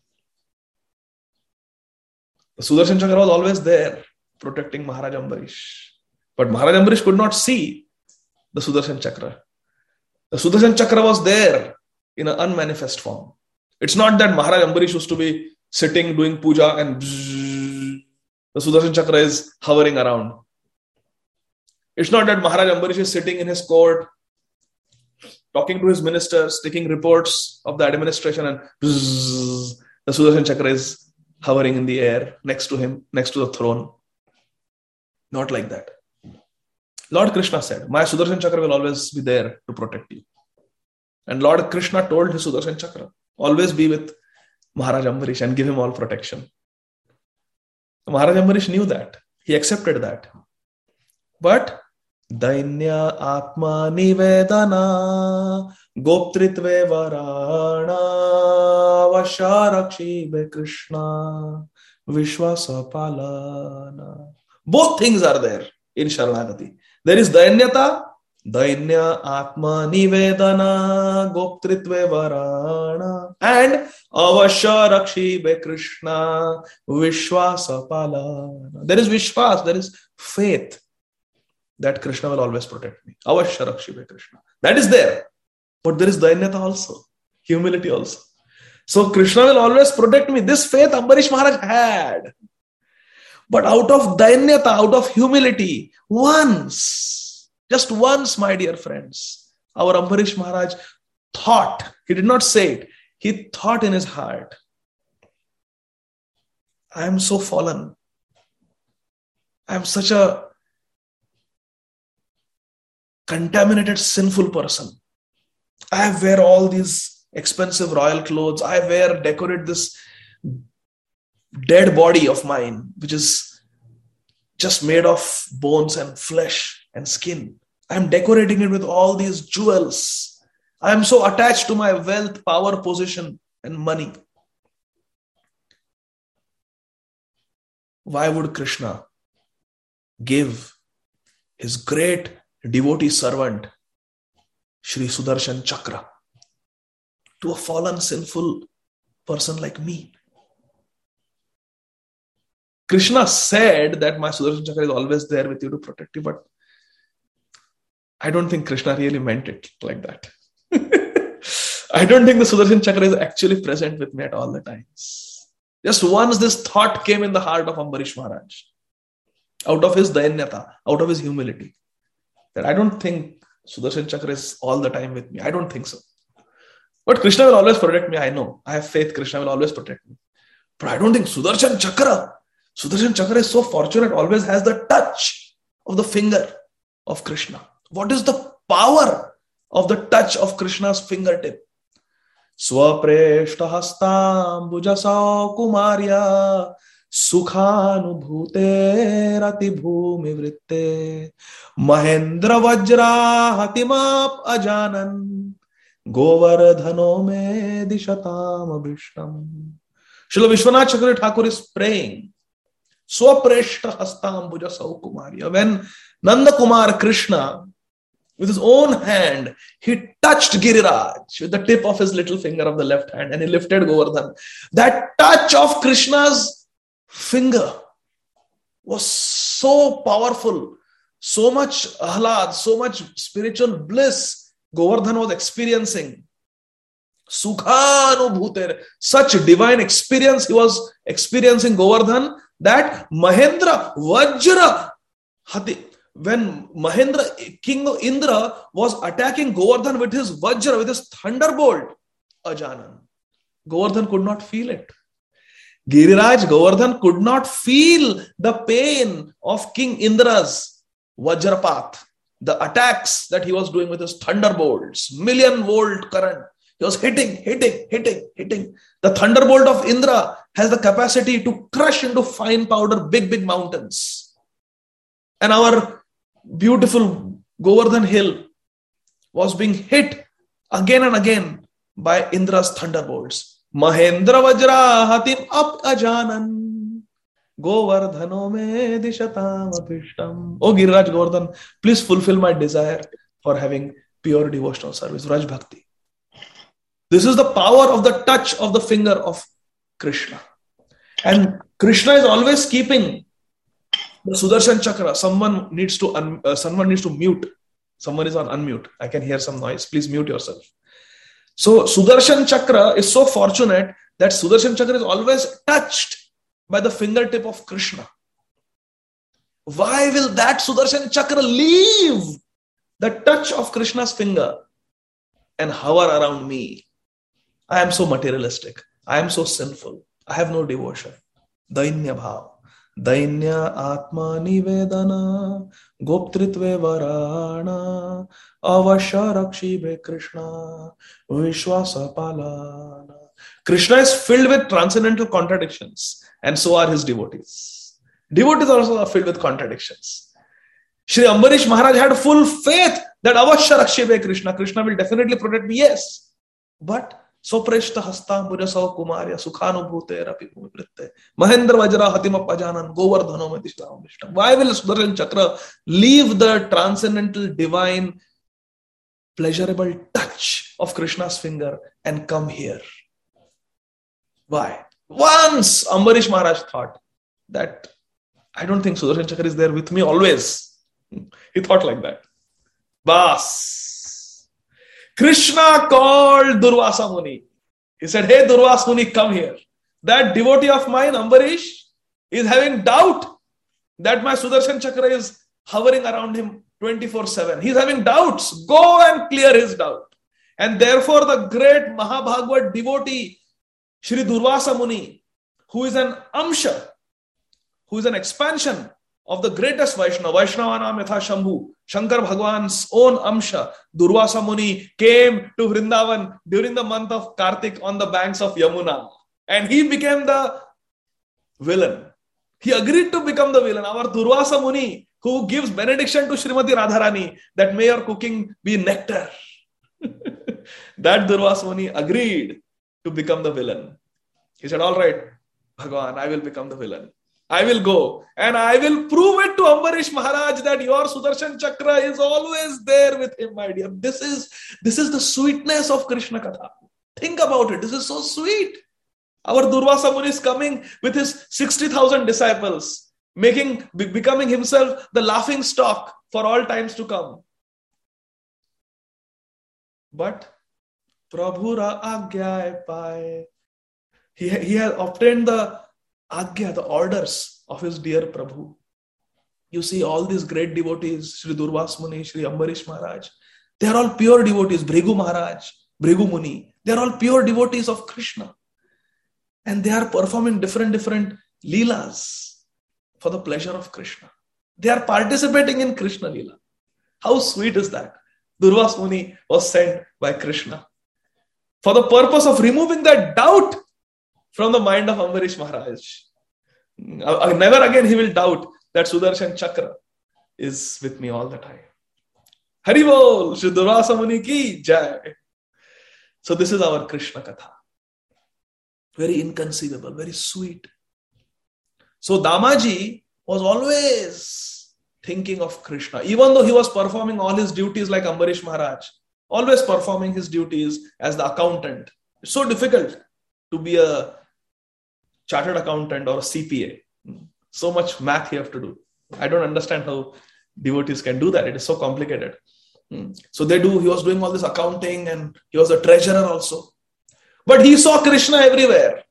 The Sudarshan Chakra was always there, protecting Maharaj Ambarish. But Maharaj Ambarish could not see the Sudarshan Chakra. The Sudarshan Chakra was there in an unmanifest form. It's not that Maharaj Ambarish used to be sitting, doing puja and bzzz, the Sudarshan Chakra is hovering around. It's not that Maharaj Ambarish is sitting in his court, talking to his ministers, taking reports of the administration, and bzzz, the Sudarshan Chakra is hovering in the air next to him, next to the throne. Not like that. Lord Krishna said, my Sudarshan Chakra will always be there to protect you. And Lord Krishna told his Sudarshan Chakra, always be with Maharaj Ambarish and give him all protection. Maharaj Ambarish knew that. He accepted that. But Dainya Atma Nivedana Goptritve Varana Vasharakshi Be Krishna Vishwasa Palana. Both things are there in Sharanagati. There is Dainyata, Dainya Atma Nivedana Goptritve Varana, and Avasharakshi Be Krishna Vishwasa Palana. There is Vishwas, there is faith that Krishna will always protect me. Avasharakshi Be Krishna. That is there. But there is Dainyata also, humility also. So Krishna will always protect me. This faith Ambarish Maharaj had. But out of Dainyata, out of humility, once, just once, my dear friends, our Ambarish Maharaj thought, he did not say it, he thought in his heart, I am so fallen. I am such a contaminated, sinful person. I wear all these expensive royal clothes. I wear, decorate this dead body of mine, which is just made of bones and flesh and skin. I am decorating it with all these jewels. I am so attached to my wealth, power, position, and money. Why would Krishna give his great devotee servant, Shri Sudarshan Chakra, to a fallen, sinful person like me? Krishna said that my Sudarshan Chakra is always there with you to protect you, but I don't think Krishna really meant it like that. I don't think the Sudarshan Chakra is actually present with me at all the times. Just once this thought came in the heart of Ambarish Maharaj, out of his Dainyata, out of his humility, that I don't think Sudarshan Chakra is all the time with me. I don't think so. But Krishna will always protect me. I know. I have faith Krishna will always protect me. But I don't think Sudarshan Chakra, Sudarshan Chakra is so fortunate, always has the touch of the finger of Krishna. What is the power of the touch of Krishna's fingertip? Swapreshta hastambujasav kumarya sukhanubhute rati bhumi vritte mahendra vajra hatimap ajanan govardhano me dishatam abhishtam. Srila Vishwanath Chakravarti Thakur is praying. Swapreshta hastambujasav kumarya. When Nanda Kumar Krishna, with his own hand, he touched Giriraj with the tip of his little finger of the left hand and he lifted Govardhan. That touch of Krishna's finger was so powerful, so much ahlad, so much spiritual bliss Govardhan was experiencing. Sukhanubhuter, such divine experience he was experiencing Govardhan that Mahendra Vajra Hati. When Mahendra, King Indra, was attacking Govardhan with his Vajra, with his thunderbolt, Ajanan, Govardhan could not feel it. Giriraj Govardhan could not feel the pain of King Indra's Vajrapath, the attacks that he was doing with his thunderbolts, million volt current. He was hitting, hitting, hitting, hitting. The thunderbolt of Indra has the capacity to crush into fine powder big, big mountains. And our beautiful Govardhan hill was being hit again and again by Indra's thunderbolts. Mahendra Vajra Hatim Ap Ajanan Govardhano me dishatam abhishtam. Oh Giriraj Govardhan, please fulfill my desire for having pure devotional service, Raj Bhakti. This is the power of the touch of the finger of Krishna. And Krishna is always keeping the Sudarshan Chakra. Someone needs to un, uh, someone needs to mute. Someone is on unmute. I can hear some noise. Please mute yourself. So Sudarshan Chakra is so fortunate that Sudarshan Chakra is always touched by the fingertip of Krishna. Why will that Sudarshan Chakra leave the touch of Krishna's finger and hover around me? I am so materialistic. I am so sinful. I have no devotion. Dainya bhav. Dainya Atma Nivedana Goptritve Varana Avasha Rakshibe Krishna Vishwasa Palana. Krishna is filled with transcendental contradictions, and so are his devotees. Devotees also are filled with contradictions. Shri Ambarish Maharaj had full faith that Avasha Rakshibe Krishna, Krishna will definitely protect me, yes. But Sopreshta Hasta Murasau Kumarya Sukhanubhute Rapi Bhumipritte Mahendra Vajra Hatima Pajanan Govardhano Matishtam Vishtam. Why will Sudarshan Chakra leave the transcendental, divine, pleasurable touch of Krishna's finger and come here? Why? Once Ambarish Maharaj thought that I don't think Sudarshan Chakra is there with me always. He thought like that. Bas. Krishna called Durvasa Muni. He said, hey Durvasa Muni, come here. That devotee of mine, Ambarish, is having doubt that my Sudarshan Chakra is hovering around him twenty-four seven. He's having doubts. Go and clear his doubt. And therefore the great Mahabhagavad devotee, Shri Durvasa Muni, who is an Amsha, who is an expansion of the greatest Vaishnava, Vaishnavanam Yatha Shambhu, Shankar Bhagwan's own Amsha, Durvasa Muni came to Vrindavan during the month of Kartik on the banks of Yamuna. And he became the villain. He agreed to become the villain. Our Durvasa Muni, who gives benediction to Srimati Radharani, that may your cooking be nectar. That Durvasa Muni agreed to become the villain. He said, all right, Bhagwan, I will become the villain. I will go and I will prove it to Ambarish Maharaj that your Sudarshan Chakra is always there with him, my dear. This is, this is the sweetness of Krishna Katha. Think about it. This is so sweet. Our Durvasa Muni is coming with his sixty thousand disciples, making, be, becoming himself the laughing stock for all times to come. But Prabhura Agya Pai. He, he has obtained the Agya, the orders of his dear Prabhu. You see all these great devotees, Shri Durvasa Muni, Shri Ambarish Maharaj, they are all pure devotees. Bhrigu Maharaj, Bhrigu Muni, they are all pure devotees of Krishna. And they are performing different, different leelas for the pleasure of Krishna. They are participating in Krishna leela. How sweet is that? Durvasa Muni was sent by Krishna for the purpose of removing that doubt from the mind of Ambarish Maharaj. Never again he will doubt that Sudarshan Chakra is with me all the time. Hari Bol, Shri Durvasa Muni ki jai. So this is our Krishna Katha. Very inconceivable, very sweet. So Damaji was always thinking of Krishna. Even though he was performing all his duties like Ambarish Maharaj, always performing his duties as the accountant. It's so difficult to be a chartered accountant or a C P A. So much math you have to do. I don't understand how devotees can do that. It is so complicated. So they do, he was doing all this accounting and he was a treasurer also. But he saw Krishna everywhere.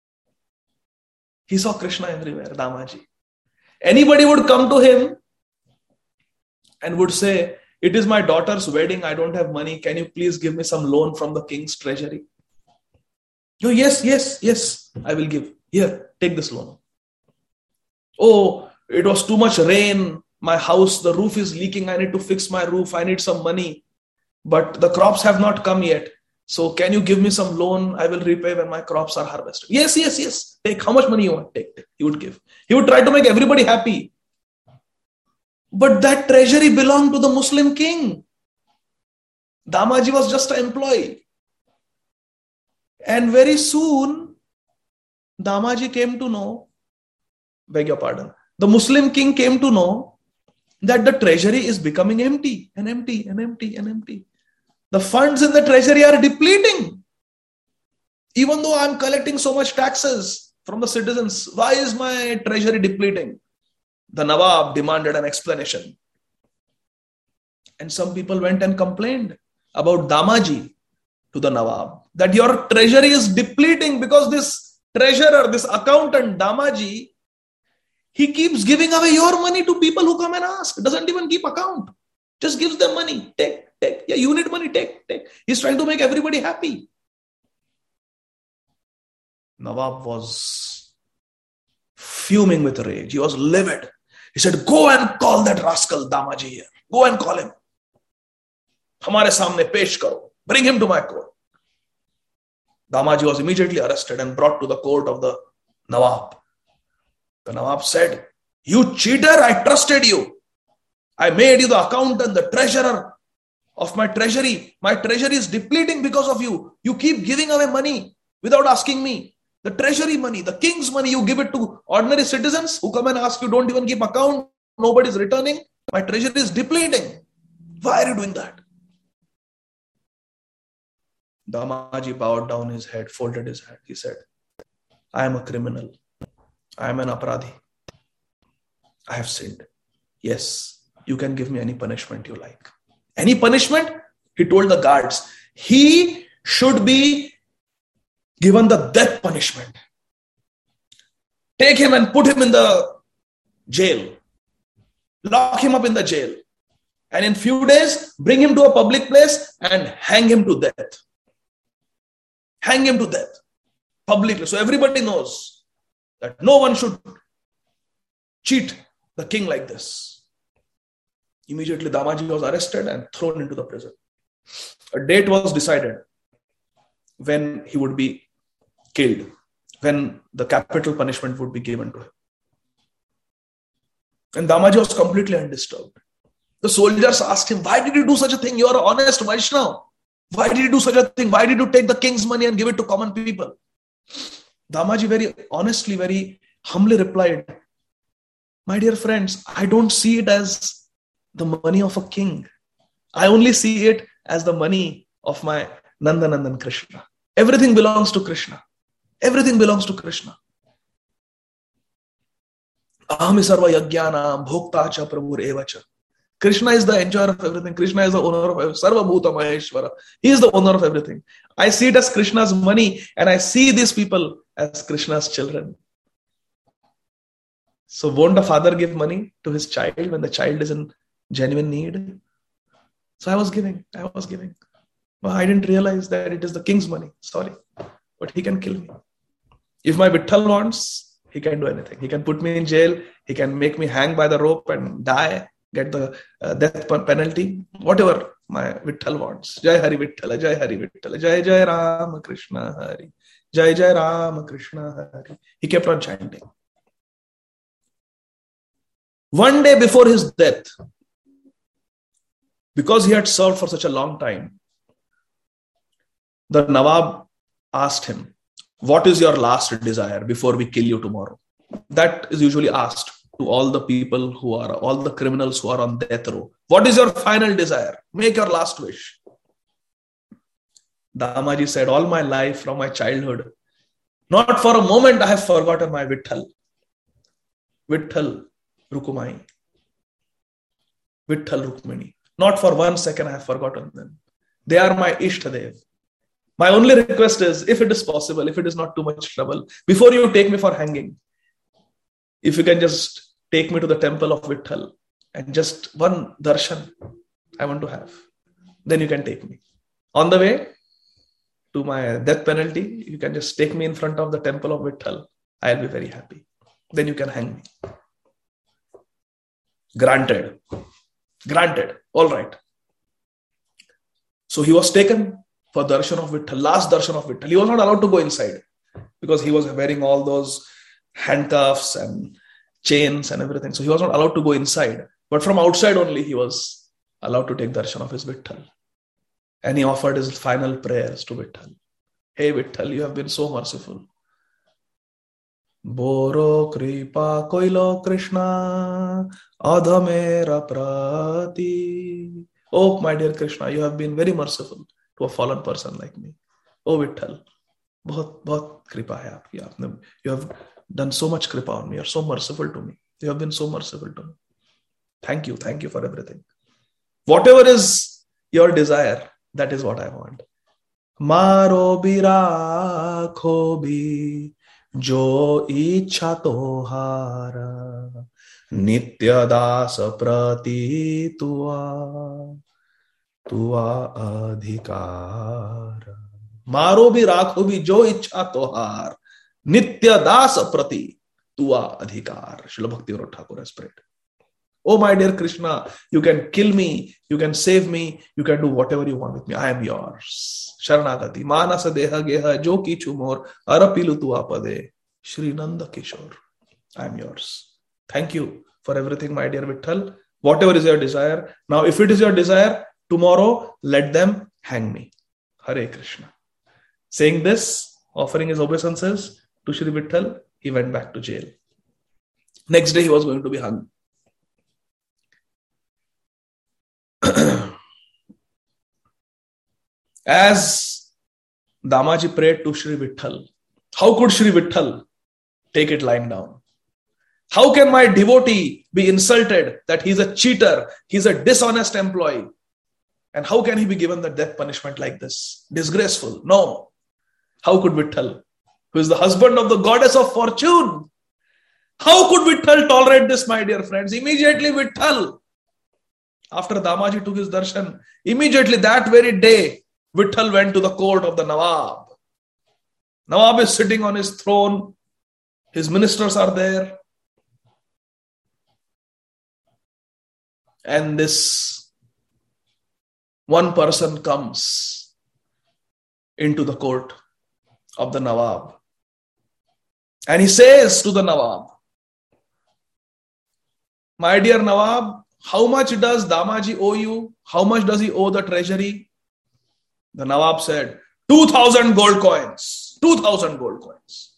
He saw Krishna everywhere, Damaji. Anybody would come to him and would say, it is my daughter's wedding, I don't have money. Can you please give me some loan from the king's treasury? Oh, yes, yes, yes, I will give. Here, take this loan. Oh, it was too much rain. My house, the roof is leaking. I need to fix my roof. I need some money. But the crops have not come yet. So can you give me some loan? I will repay when my crops are harvested. Yes, yes, yes. Take how much money you want. Take, take. He would give. He would try to make everybody happy. But that treasury belonged to the Muslim king. Damaji was just an employee. And very soon, Damaji came to know, beg your pardon, the Muslim king came to know that the treasury is becoming empty and empty and empty and empty. The funds in the treasury are depleting. Even though I'm collecting so much taxes from the citizens, why is my treasury depleting? The Nawab demanded an explanation. And some people went and complained about Damaji to the Nawab, that your treasury is depleting because this treasurer, this accountant, Damaji, he keeps giving away your money to people who come and ask. Doesn't even keep account. Just gives them money. Take, take. Yeah, you need money. Take, take. He's trying to make everybody happy. Nawab was fuming with rage. He was livid. He said, go and call that rascal Damaji here. Go and call him. Hamare samne pesh karo. Bring him to my court. Damaji was immediately arrested and brought to the court of the Nawab. The Nawab said, you cheater, I trusted you. I made you the accountant, the treasurer of my treasury. My treasury is depleting because of you. You keep giving away money without asking me. The treasury money, the king's money, you give it to ordinary citizens who come and ask you, don't even keep account. Nobody is returning. My treasury is depleting. Why are you doing that? Damaji bowed down his head, folded his hand. He said, I am a criminal. I am an aparadhi. I have sinned. Yes, you can give me any punishment you like. Any punishment? He told the guards, he should be given the death punishment. Take him and put him in the jail. Lock him up in the jail. And in few days, bring him to a public place and hang him to death. Hang him to death. Publicly. So everybody knows that no one should cheat the king like this. Immediately Damaji was arrested and thrown into the prison. A date was decided when he would be killed, when the capital punishment would be given to him. And Damaji was completely undisturbed. The soldiers asked him, why did you do such a thing? You are an honest Vaishnava. Why did you do such a thing? Why did you take the king's money and give it to common people? Damaji very honestly, very humbly replied, my dear friends, I don't see it as the money of a king. I only see it as the money of my Nandanandan Krishna. Everything belongs to Krishna. Everything belongs to Krishna. Ahami sarva yajnanam bhokta cha prabhur evacha. Krishna is the enjoyer of everything. Krishna is the owner of everything. Sarva bhuta maheshwara. He is the owner of everything. I see it as Krishna's money and I see these people as Krishna's children. So won't a father give money to his child when the child is in genuine need? So I was giving. I was giving. But I didn't realize that it is the king's money. Sorry. But he can kill me. If my Vitthal wants, he can do anything. He can put me in jail. He can make me hang by the rope and die. Get the uh, death penalty, whatever my Vitthal wants. Jai Hari Vitthal, Jai Hari Vitthal, Jai Jai Ram Krishna Hari, Jai Jai Ram Krishna Hari. He kept on chanting. One day before his death, because he had served for such a long time, the Nawab asked him, what is your last desire before we kill you tomorrow? That is usually asked to all the people who are, all the criminals who are on death row. What is your final desire? Make your last wish. Damaji said, all my life from my childhood, not for a moment I have forgotten my Vitthal. Vitthal Rukumai. Vitthal Rukmini. Not for one second I have forgotten them. They are my Ishtadev. My only request is, if it is possible, if it is not too much trouble, before you take me for hanging, if you can just take me to the temple of Vitthal and just one darshan I want to have, then you can take me. On the way to my death penalty, you can just take me in front of the temple of Vitthal. I'll be very happy. Then you can hang me. Granted. Granted. All right. So he was taken for darshan of Vitthal, last darshan of Vitthal. He was not allowed to go inside because he was wearing all those handcuffs and chains and everything. So he was not allowed to go inside. But from outside only he was allowed to take darshan of his Vitthal. And he offered his final prayers to Vitthal. Hey Vitthal, you have been so merciful. Boro kripa koilo Krishna adhamera prati. Oh my dear Krishna, you have been very merciful to a fallen person like me. Oh Vitthal, bahut bahut kripa hai aapki. You have done so much kripa on me. You are so merciful to me. You have been so merciful to me. Thank you. Thank you for everything. Whatever is your desire, that is what I want. Maro bira khobi jo ichha tohara nitya dasa prati tua tua adhikara. Maro bhi rakho bhi jo ichha tohar nitya dasa prati tua adhikar. Srila Bhaktivinoda Thakur has prayed. Oh my dear Krishna, you can kill me, you can save me, you can do whatever you want with me. I am yours. Sharanagati. Manasa deha geha jo ki chumor arapilu tu apade. Shri Nanda Kishore. I am yours. Thank you for everything, my dear Vitthal. Whatever is your desire. Now, if it is your desire, tomorrow, let them hang me. Hare Krishna. Saying this, offering his obeisances to Shri Vitthal, he went back to jail. Next day, he was going to be hung. As Damaji prayed to Shri Vitthal, how could Shri Vitthal take it lying down? How can my devotee be insulted that he's a cheater, he's a dishonest employee? And how can he be given the death punishment like this? Disgraceful. No. How could Vitthal, who is the husband of the goddess of fortune, how could Vitthal tolerate this, my dear friends? Immediately Vitthal, after Damaji took his darshan, immediately that very day, Vitthal went to the court of the Nawab. Nawab is sitting on his throne. His ministers are there. And this one person comes into the court of the Nawab. And he says to the Nawab, my dear Nawab, how much does Damaji owe you? How much does he owe the treasury? The Nawab said, two thousand gold coins. two thousand gold coins.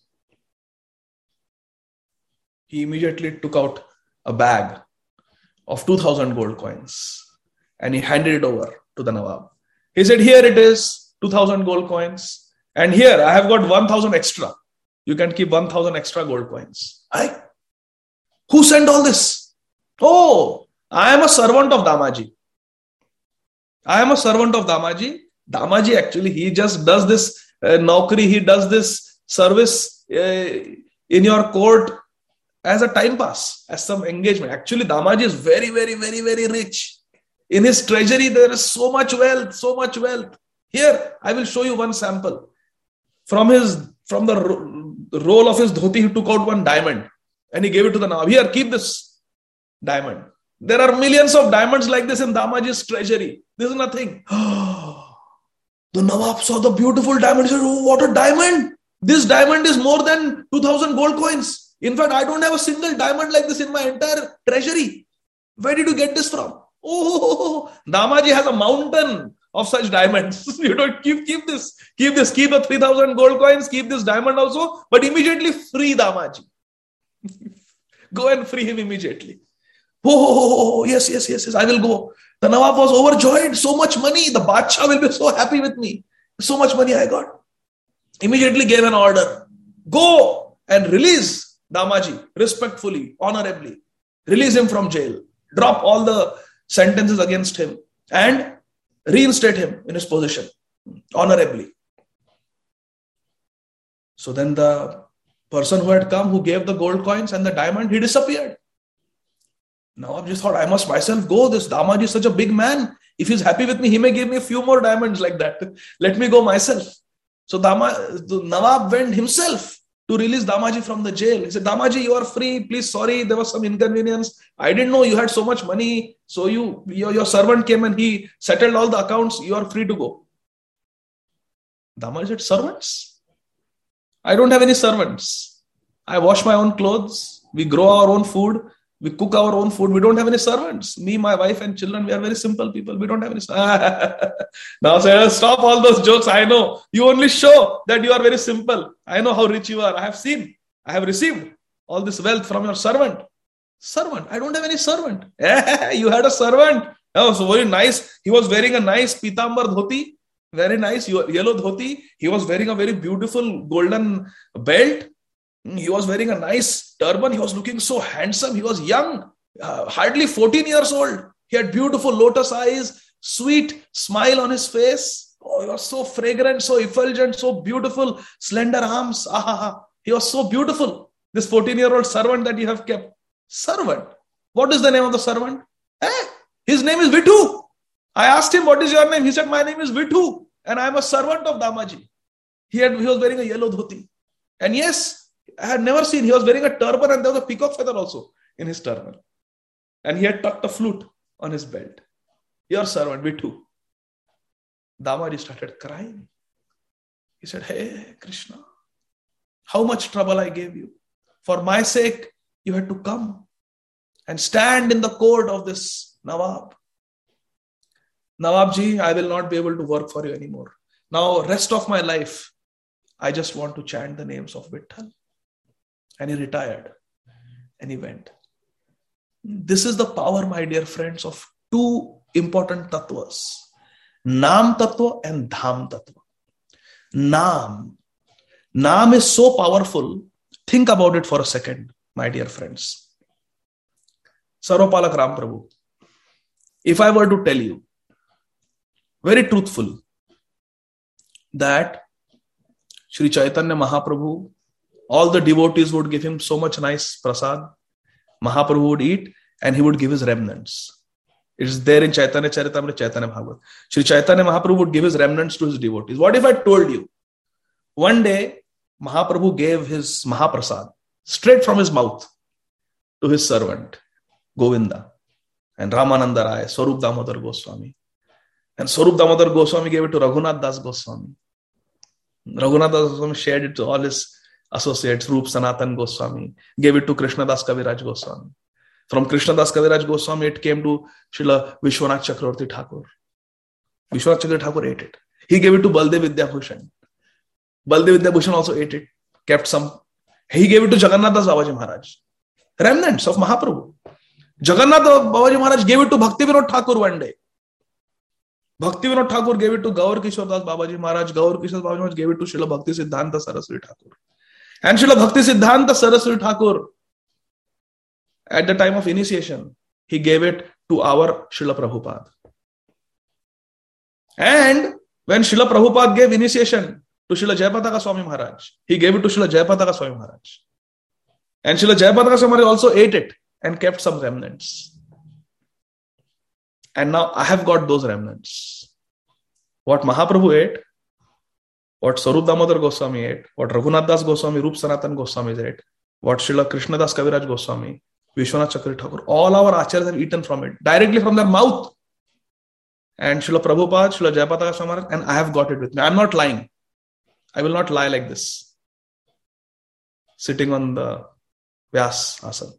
He immediately took out a bag of two thousand gold coins and he handed it over to the Nawab. He said, here it is, two thousand gold coins. And here I have got one thousand extra. You can keep one thousand extra gold coins. I, who sent all this? Oh, I am a servant of Damaji. I am a servant of Damaji. Damaji actually, he just does this uh, naukri, he does this service uh, in your court as a time pass, as some engagement. Actually, Damaji is very, very, very, very rich. In his treasury, there is so much wealth, so much wealth. Here, I will show you one sample. From his, from the ro- roll of his dhoti, he took out one diamond and he gave it to the Nawab. Here, keep this diamond. There are millions of diamonds like this in Damaji's treasury. This is nothing. The Nawab saw the beautiful diamond. He said, oh, what a diamond. This diamond is more than two thousand gold coins. In fact, I don't have a single diamond like this in my entire treasury. Where did you get this from? Oh, Damaji has a mountain of such diamonds. You don't keep, keep this, keep this, keep the three thousand gold coins, keep this diamond also, but immediately free Damaji. Go and free him immediately. Oh, yes, yes, yes, yes, I will go. The Nawab was overjoyed. So much money. The Badshah will be so happy with me. So much money I got. Immediately gave an order. Go and release Damaji respectfully, honorably. Release him from jail. Drop all the sentences against him and reinstate him in his position honorably. So then the person who had come, who gave the gold coins and the diamond, he disappeared. Now I've just thought, I must myself go. This Damaji is such a big man. If he's happy with me, he may give me a few more diamonds like that. Let me go myself. So Dama, the Nawab went himself to release Damaji from the jail. He said, Damaji, you are free. Please, sorry, there was some inconvenience. I didn't know you had so much money. So you, your, your servant came and he settled all the accounts. You are free to go. Damaji said, servants? I don't have any servants. I wash my own clothes. We grow our own food. We cook our own food. We don't have any servants. Me, my wife and children, we are very simple people. We don't have any servants. Now, sir, stop all those jokes. I know. You only show that you are very simple. I know how rich you are. I have seen. I have received all this wealth from your servant. Servant? I don't have any servant. You had a servant. Oh, so very nice. He was wearing a nice pitambar dhoti. Very nice yellow dhoti. He was wearing a very beautiful golden belt. He was wearing a nice turban. He was looking so handsome. He was young, uh, hardly fourteen years old. He had beautiful lotus eyes, sweet smile on his face. Oh, he was so fragrant, so effulgent, so beautiful, slender arms. Ah, he was so beautiful. This fourteen-year-old servant that you have kept. Servant. What is the name of the servant? Eh? His name is Vittu. I asked him, what is your name? He said, my name is Vittu and I am a servant of Damaji. He, had, he was wearing a yellow dhoti. And yes, I had never seen. He was wearing a turban and there was a peacock feather also in his turban. And he had tucked a flute on his belt. Your servant, Vittu. Damaji started crying. He said, hey, Krishna, how much trouble I gave you. For my sake, you had to come and stand in the court of this Nawab. Nawabji, I will not be able to work for you anymore. Now, rest of my life, I just want to chant the names of Vitthal. And he retired. And he went. This is the power, my dear friends, of two important tattvas. Nam tattva and Dham tattva. Nam. Nam is so powerful. Think about it for a second, my dear friends. Sarvapalak Ram Prabhu. If I were to tell you, very truthful, that Sri Chaitanya Mahaprabhu, all the devotees would give him so much nice prasad. Mahaprabhu would eat and he would give his remnants. It is there in Chaitanya Charitamrita, Chaitanya Bhagavat. Sri Chaitanya Mahaprabhu would give his remnants to his devotees. What if I told you, one day Mahaprabhu gave his Mahaprasad straight from his mouth to his servant, Govinda, and Ramananda Rai, Swarup Damodar Goswami. And Swarup Damodar Goswami gave it to Raghunath Das Goswami. Raghunath Das Goswami shared it to all his associates. Rup Sanatan Goswami gave it to Krishna Das Kaviraj Goswami. From Krishna Das Kaviraj Goswami, it came to Srila Vishwanath Chakravarti Thakur. Vishwanath Chakravarti Thakur ate it. He gave it to Baldev Vidyabhushan. Baldev Vidyabhushan also ate it, kept some. He gave it to Jagannath Das Babaji Maharaj. Remnants of Mahaprabhu. Jagannath Das Babaji Maharaj gave it to Bhakti Vinod Thakur one day. Bhakti Vinod Thakur gave it to Gaur Kishore Das Babaji Maharaj. Gaur Kishore Das Babaji Maharaj gave it to Srila Bhakti Siddhanta Saraswati Thakur. And Srila Bhakti Siddhanta Saraswati Thakur, at the time of initiation, he gave it to our Srila Prabhupada. And when Srila Prabhupada gave initiation to Srila Jayapataka Swami Maharaj, he gave it to Srila Jayapataka Swami Maharaj. And Srila Jayapataka Swami Maharaj also ate it and kept some remnants. And now I have got those remnants. What Mahaprabhu ate, what Swarup Damodar Goswami ate, what Raghunath Das Goswami, Rup Sanatan Goswami ate, what Srila Krishna Das Kaviraj Goswami, Vishwanath Chakravarti Thakur, all our acharyas have eaten from it, directly from their mouth. And Srila Prabhupada, Srila Jayapataka Swami Maharaj, and I have got it with me. I am not lying. I will not lie like this. Sitting on the Vyas Asana.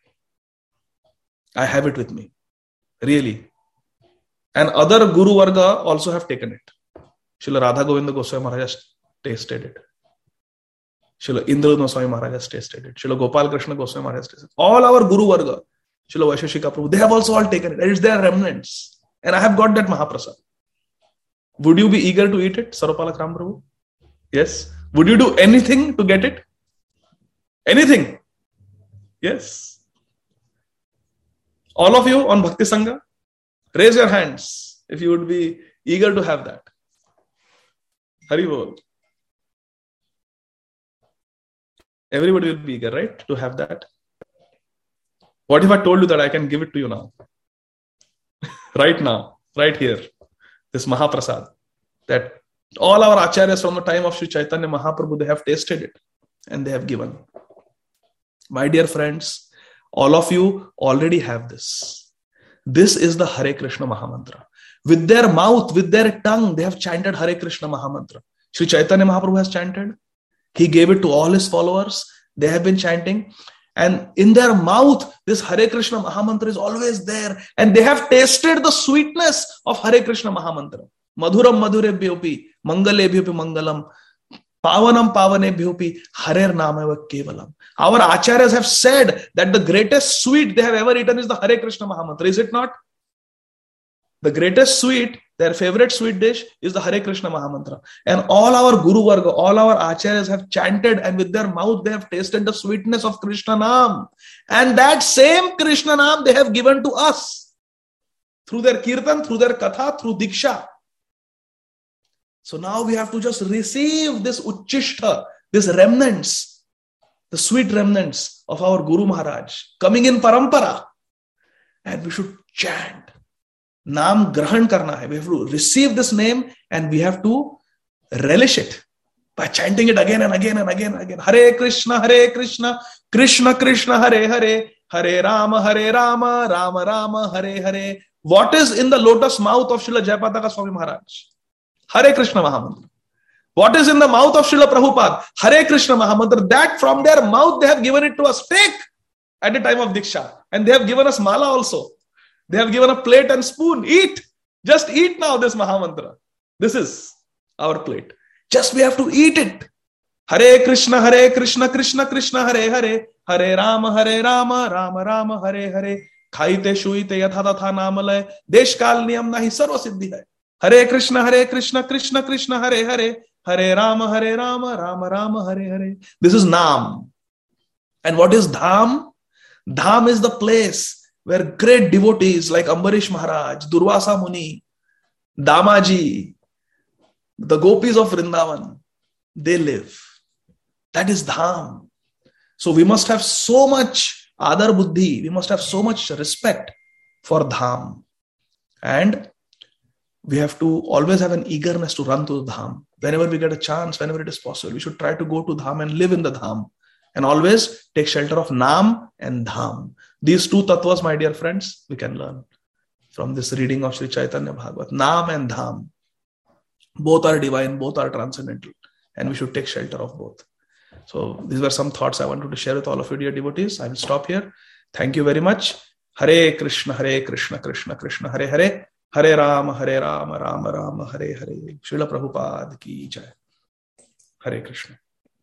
I have it with me. Really. And other Guru Varga also have taken it. Srila Radha Govinda Goswami Maharaj has tasted it. Srila Indra Goswami Maharaj has tasted it. Srila Gopal Krishna Goswami Maharaj has tasted it. All our Guru Varga, Srila Vaisheshika Prabhu, they have also all taken it. It's their remnants. And I have got that Mahaprasad. Would you be eager to eat it, Sarvapalak Ram Prabhu? Yes. Would you do anything to get it? Anything? Yes. All of you on Bhakti Sangha, raise your hands if you would be eager to have that. Hari Bol. Everybody will be eager, right, to have that. What if I told you that I can give it to you now? Right now, right here. This Mahaprasad. That all our acharyas from the time of Sri Chaitanya Mahaprabhu, they have tasted it and they have given. My dear friends, all of you already have this. This is the Hare Krishna Mahamantra. With their mouth, with their tongue, they have chanted Hare Krishna Mahamantra. Sri Chaitanya Mahaprabhu has chanted. He gave it to all his followers. They have been chanting. And in their mouth, this Hare Krishna Mahamantra is always there. And they have tasted the sweetness of Hare Krishna Mahamantra. Madhuram madhurebhyopi, mangalebhyopi mangalam, pavanam pavanebhyopi, harer nameva kevalam. Our acharyas have said that the greatest sweet they have ever eaten is the Hare Krishna Mahamantra. Is it not? The greatest sweet, their favorite sweet dish is the Hare Krishna Mahamantra. And all our Guru Varga, all our acharyas have chanted and with their mouth they have tasted the sweetness of Krishna Nam. And that same Krishna Nam they have given to us. Through their kirtan, through their katha, through diksha. So now we have to just receive this uchishta, this remnants, the sweet remnants of our Guru Maharaj coming in parampara. And we should chant. Naam grahan karna hai. We have to receive this name and we have to relish it. by chanting it again and again and again and again. Hare Krishna, Hare Krishna, Krishna Krishna, Hare Hare, Hare Rama, Hare Rama, Rama Rama, Hare Hare. What is in the lotus mouth of Srila Jayapataka Swami Maharaj? Hare Krishna Mahamantra. What is in the mouth of Srila Prabhupada? Hare Krishna Mahamantra. That from their mouth they have given it to us. Take at the time of Diksha. And they have given us mala also. They have given a plate and spoon. Eat. Just eat now this Mahamantra. This is our plate. Just we have to eat it. Hare Krishna, Hare Krishna, Krishna Krishna, Hare Hare, Hare Rama, Hare Rama, Rama Rama, Hare Hare. Khaite shuite yatha tatha namalay. Desh kal niyam nahi sarva siddhi hai. Hare Krishna, Hare Krishna, Krishna Krishna, Hare Hare, Hare Rama, Hare Rama, Rama Rama, Hare Hare. This is Nam. And what is Dham? Dham is the place where great devotees like Ambarish Maharaj, Durvasa Muni, Damaji, the gopis of Vrindavan, they live. That is Dham. So we must have so much Adar Buddhi, we must have so much respect for Dham. And we have to always have an eagerness to run to the Dham. Whenever we get a chance, whenever it is possible, we should try to go to Dham and live in the Dham. And always take shelter of Nam and Dham. These two tattvas, my dear friends, we can learn from this reading of Sri Chaitanya Bhagavat. Nam and Dham. Both are divine, both are transcendental. And we should take shelter of both. So these were some thoughts I wanted to share with all of you, dear devotees. I will stop here. Thank you very much. Hare Krishna, Hare Krishna, Krishna Krishna, Hare Hare, Hare Rama, Hare Rama, Rama Rama, Hare Hare. Srila Prabhupada ki jai. Hare Krishna.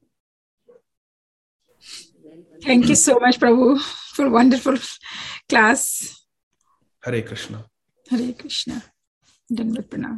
Thank you so much, Prabhu, for a wonderful class. Hare Krishna. Hare Krishna. Dandavat pranam.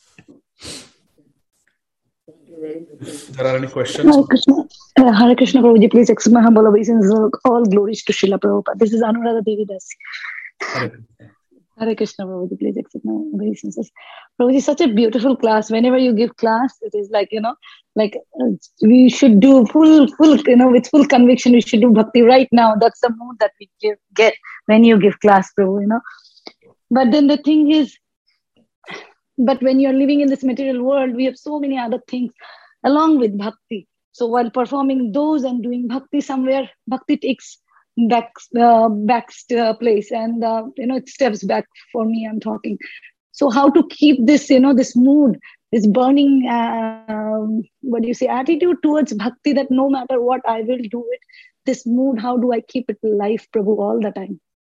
If there are any questions? Hare Krishna. Uh, Hare Krishna, Prabhuji, please accept my humble obeisance. All glories to Srila Prabhupada. This is Anuradha Devi Das. Hare, Hare Krishna, Prabhuji, please accept my obeisances. Prabhuji, such a beautiful class. Whenever you give class, it is like, you know, like uh, we should do full, full, you know, with full conviction, we should do bhakti right now. That's the mood that we give, get when you give class, Prabhu, you know. But then the thing is, but when you're living in this material world, we have so many other things along with bhakti. So while performing those and doing bhakti somewhere, bhakti takes back, uh, back uh, place and, uh, you know, it steps back for me, I'm talking. So how to keep this, you know, this mood, this burning, uh, what do you say, attitude towards bhakti that no matter what, I will do it. This mood, how do I keep it alive, Prabhu, all the time?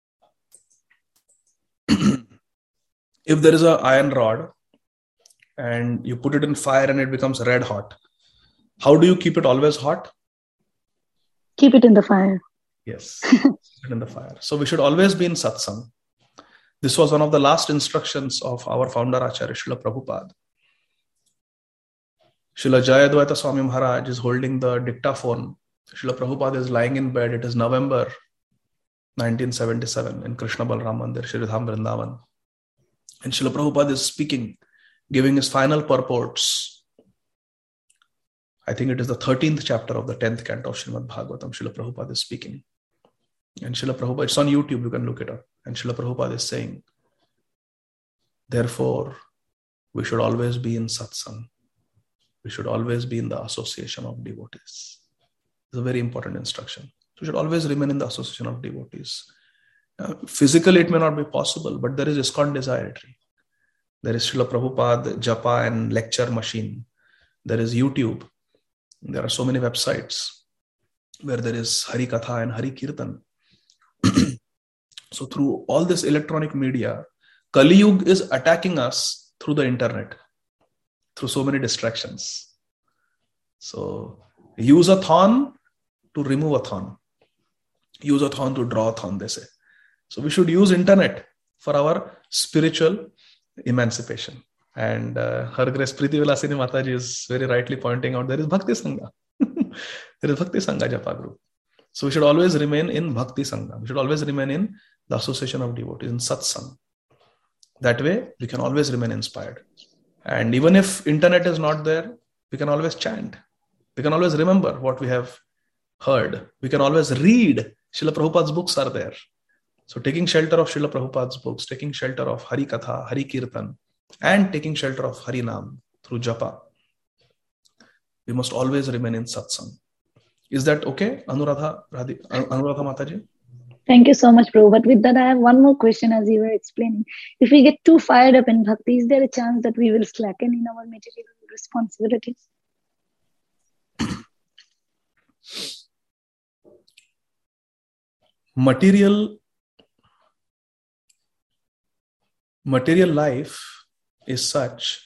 If there is an iron rod and you put it in fire and it becomes red hot, how do you keep it always hot? Keep it in the fire. Yes, keep it in the fire. So we should always be in satsang. This was one of the last instructions of our founder Acharya Srila Prabhupada. Srila Jayadvaita Swami Maharaj is holding the dictaphone. Srila Prabhupada is lying in bed. It is November nineteen seventy-seven in Krishna Balram Mandir, Shridham Vrindavan. And Srila Prabhupada is speaking, giving his final purports. I think it is the thirteenth chapter of the tenth canto of Srimad Bhagavatam. Srila Prabhupada is speaking. And Srila Prabhupada, it's on YouTube, you can look it up. And Srila Prabhupada is saying, therefore, we should always be in satsang. We should always be in the association of devotees. It's a very important instruction. So we should always remain in the association of devotees. Uh, physically, it may not be possible, but there is ISKCON Desiretry. There is Srila Prabhupada Japa and lecture machine. There is YouTube. There are so many websites where there is Hari Katha and Hari Kirtan. So through all this electronic media, Kali Yuga is attacking us through the internet, through so many distractions. So use a thorn to remove a thorn. Use a thorn to draw a thorn, they say. So we should use internet for our spiritual emancipation. And uh, Her Grace Preeti Vilasini Mataji is very rightly pointing out there is Bhakti Sangha. There is Bhakti Sangha Japa group. So we should always remain in Bhakti Sangha. We should always remain in the association of devotees, in Satsang. That way, we can always remain inspired. And even if internet is not there, we can always chant. We can always remember what we have heard. We can always read. Srila Prabhupada's books are there. So taking shelter of Srila Prabhupada's books, taking shelter of Hari Katha, Hari Kirtan, and taking shelter of Hari Nam through Japa. We must always remain in satsang. Is that okay, Anuradha, Radhi, Anuradha Mataji? Thank you so much, Prabhu. But with that, I have one more question as you were explaining. If we get too fired up in bhakti, is there a chance that we will slacken in our material responsibilities? Material, material life is such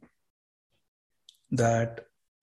that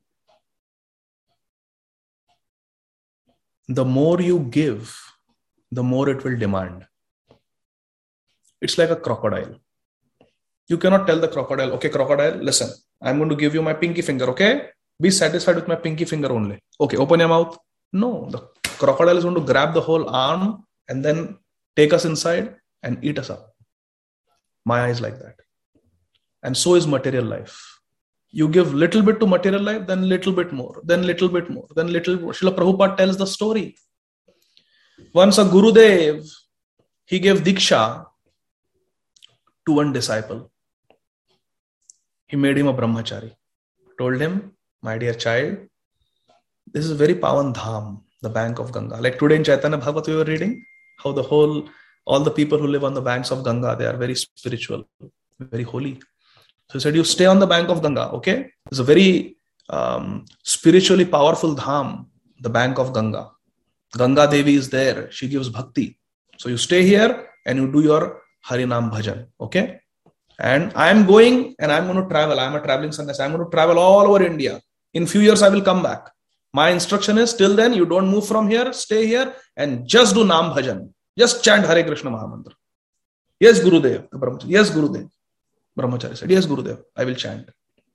the more you give, the more it will demand. It's like a crocodile. You cannot tell the crocodile, okay, crocodile, listen, I'm going to give you my pinky finger, okay? Be satisfied with my pinky finger only. Okay, open your mouth. No, the crocodile is going to grab the whole arm and then take us inside and eat us up. Maya is like that. And so is material life. You give little bit to material life, then little bit more, then little bit more, then little more. Srila Prabhupada tells the story. Once a Gurudev, he gave Diksha to one disciple. He made him a brahmachari. Told him, my dear child, this is a very pavan dham, the bank of Ganga. Like today in Chaitanya Bhagavat we were reading, how the whole, all the people who live on the banks of Ganga, they are very spiritual, very holy. So he said, you stay on the bank of Ganga, okay? It's a very um, spiritually powerful dham, the bank of Ganga. Ganga Devi is there. She gives bhakti. So you stay here and you do your Harinam Bhajan, okay? And I am going and I'm going to travel. I'm a traveling sannyasi. I'm going to travel all over India. In few years, I will come back. My instruction is, till then, you don't move from here, stay here and just do Nam Bhajan. Just chant Hare Krishna Mahamantra. Yes, Gurudev. The Brahmachari. Yes, Gurudev. Brahmachari said, yes, Gurudev, I will chant.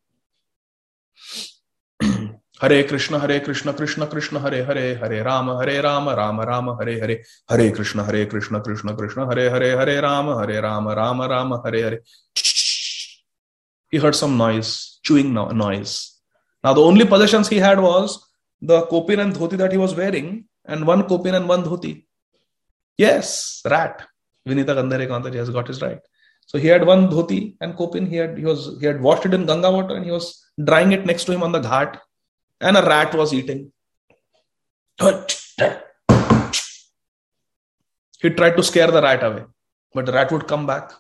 Hare Krishna, Hare Krishna, Krishna Krishna, Hare Hare, Hare Rama, Hare Rama, Rama Rama, Hare Hare, Hare Krishna, Hare Krishna, Krishna Krishna, Hare Hare, Hare Rama, Hare Rama, Rama Rama, Hare Hare. He heard some noise, chewing noise. Now the only possessions he had was the kopin and dhoti that he was wearing, and one kopin and one dhoti. Yes, rat. Vinita Gandhare Kantaji has got his right. So he had one dhoti and kopin. He had he was he had washed it in Ganga water and he was drying it next to him on the ghat. And a rat was eating. He tried to scare the rat away, but the rat would come back.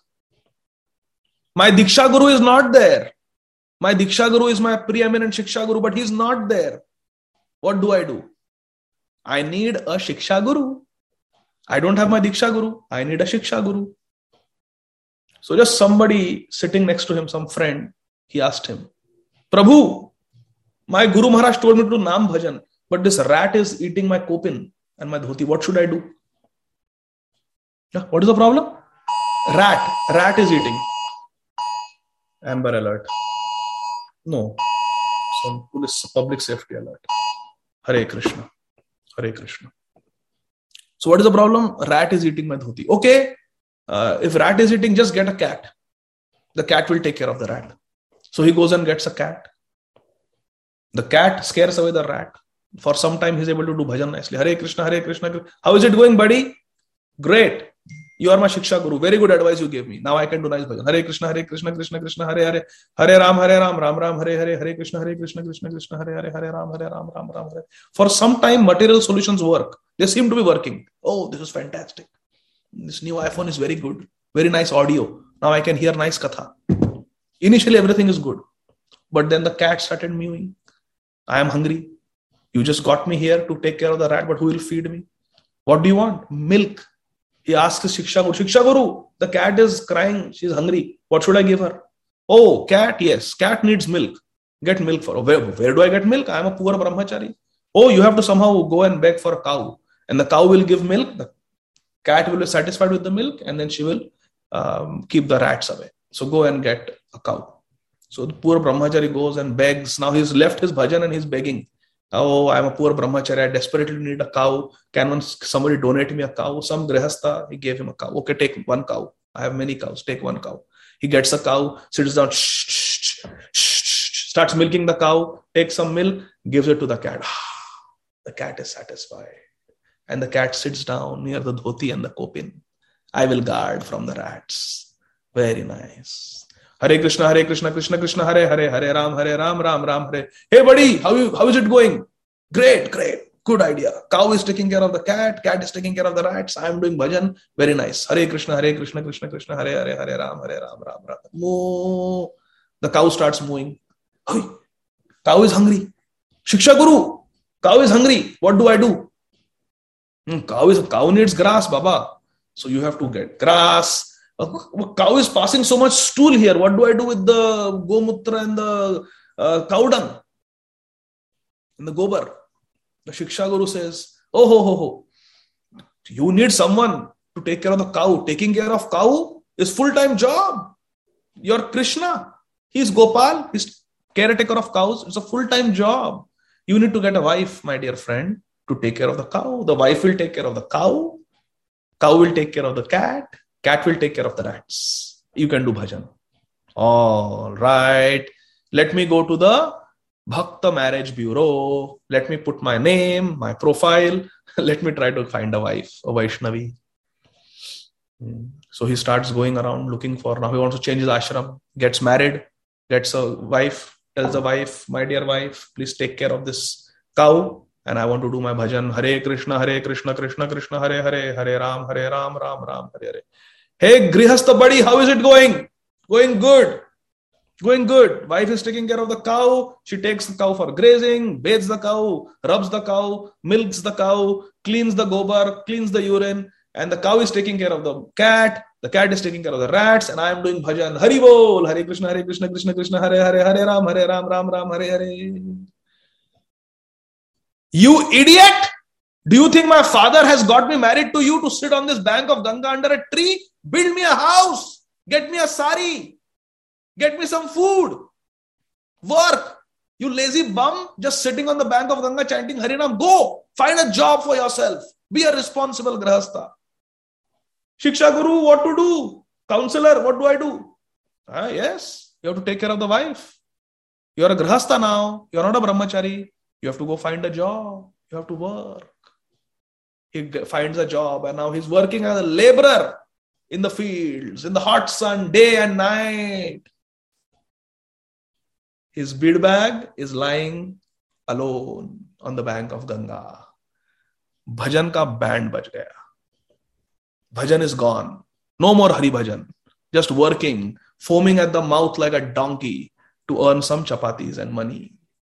My Diksha Guru is not there. My Diksha Guru is my preeminent Shiksha Guru, but he's not there. What do I do? I need a Shiksha Guru. I don't have my Diksha Guru. I need a Shiksha Guru. So just somebody sitting next to him, some friend, he asked him, Prabhu, my Guru Maharaj told me to do Nam Bhajan, but this rat is eating my kopin and my dhoti. What should I do? Yeah, what is the problem? Rat. Rat is eating. Amber alert. No. Some police, public safety alert. Hare Krishna. Hare Krishna. So what is the problem? Rat is eating my dhoti. Okay. Uh, if rat is eating, just get a cat. The cat will take care of the rat. So he goes and gets a cat. The cat scares away the rat. For some time, he's able to do bhajan nicely. Hare Krishna, Hare Krishna. How is it going, buddy? Great. You are my Shiksha Guru. Very good advice you gave me. Now I can do nice bhajan. Hare Krishna, Hare Krishna, Krishna Krishna, Hare Hare. Hare Ram, Hare Ram, Ram Ram, Hare Hare. Hare Krishna, Hare Krishna, Krishna Krishna, Hare Hare. Hare Ram, Hare Ram, Ram Ram, Hare. For some time, material solutions work. They seem to be working. Oh, this is fantastic. This new iPhone is very good. Very nice audio. Now I can hear nice katha. Initially, everything is good. But then the cat started mewing. I am hungry. You just got me here to take care of the rat, but who will feed me? What do you want? Milk. He asks his Shiksha Guru, Shiksha Guru, the cat is crying. She's hungry. What should I give her? Oh, cat. Yes. Cat needs milk. Get milk for her. Where, where do I get milk? I am a poor brahmachari. Oh, you have to somehow go and beg for a cow. And the cow will give milk. The cat will be satisfied with the milk. And then she will um, keep the rats away. So go and get a cow. So the poor brahmachari goes and begs. Now he's left his bhajan and he's begging. Oh, I'm a poor brahmachari. I desperately need a cow. Can one, somebody donate me a cow? Some grihastha, he gave him a cow. Okay, take one cow. I have many cows. Take one cow. He gets a cow, sits down, shh, shh, shh, starts milking the cow, takes some milk, gives it to the cat. The cat is satisfied. And the cat sits down near the dhoti and the kopin. I will guard from the rats. Very nice. Hare Krishna, Hare Krishna, Krishna Krishna, Hare Hare, Hare Ram, Hare Ram, Ram Ram, Hare. Hey buddy, how you, how is it going? Great, great. Good idea. Cow is taking care of the cat. Cat is taking care of the rats. I am doing bhajan. Very nice. Hare Krishna, Hare Krishna, Krishna Krishna, Hare Hare, Hare Ram, Hare Ram, Ram Ram. Moo. The cow starts mooing. Hey, cow is hungry. Shiksha Guru, cow is hungry. What do I do? Hmm, cow is cow needs grass, Baba. So you have to get grass. A cow is passing so much stool here. What do I do with the gomutra and the uh, cow dung and the gobar? The Shiksha Guru says, oh, ho, ho, ho. You need someone to take care of the cow. Taking care of cow is full-time job. You're Krishna. He's Gopal. He's caretaker of cows. It's a full-time job. You need to get a wife, my dear friend, to take care of the cow. The wife will take care of the cow. Cow will take care of the cat. Cat will take care of the rats. You can do bhajan. All right. Let me go to the Bhakta Marriage Bureau. Let me put my name, my profile. Let me try to find a wife, a Vaishnavi. So he starts going around looking for, now he wants to change his ashram, gets married, gets a wife, tells the wife, my dear wife, please take care of this cow and I want to do my bhajan. Hare Krishna, Hare Krishna, Krishna Krishna, Hare Hare, Hare Ram, Hare Ram, Ram Ram, Hare Hare. Hey Grihastha buddy, how is it going? Going good. Going good. Wife is taking care of the cow. She takes the cow for grazing, bathes the cow, rubs the cow, milks the cow, cleans the gobar, cleans the urine, and the cow is taking care of the cat. The cat is taking care of the rats, and I am doing bhajan. Hari bol, Hare Krishna, Hare Krishna, Krishna Krishna, Hare Hare, Hare Ram, Hare Ram, Ram Ram, Hare Hare. You idiot! Do you think my father has got me married to you to sit on this bank of Ganga under a tree? Build me a house. Get me a sari. Get me some food. Work. You lazy bum just sitting on the bank of Ganga chanting Harinam. Go. Find a job for yourself. Be a responsible grahastha. Shiksha Guru, what to do? Counselor, what do I do? Ah, yes. You have to take care of the wife. You are a grahastha now. You are not a brahmachari. You have to go find a job. You have to work. He finds a job and now he's working as a laborer in the fields, in the hot sun, day and night. His bead bag is lying alone on the bank of Ganga. Bhajan ka band baj gaya. Bhajan is gone. No more Hari Bhajan. Just working, foaming at the mouth like a donkey to earn some chapatis and money.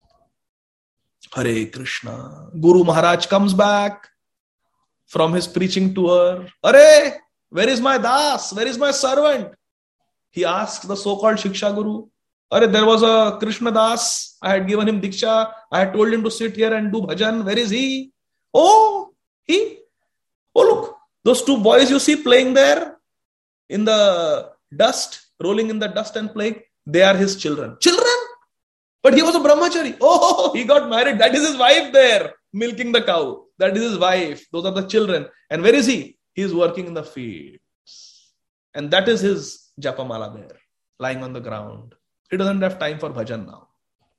Hare Krishna. Guru Maharaj comes back from his preaching tour. Arey, where is my das? Where is my servant? He asks the so-called Shiksha Guru. Arey, there was a Krishna Das. I had given him Diksha. I had told him to sit here and do bhajan. Where is he? Oh, he. Oh, look. Those two boys you see playing there in the dust, rolling in the dust and playing, they are his children. Children? But he was a brahmachari. Oh, he got married. That is his wife there, milking the cow. That is his wife. Those are the children. And where is he? He is working in the fields. And that is his japamala there, lying on the ground. He doesn't have time for bhajan now.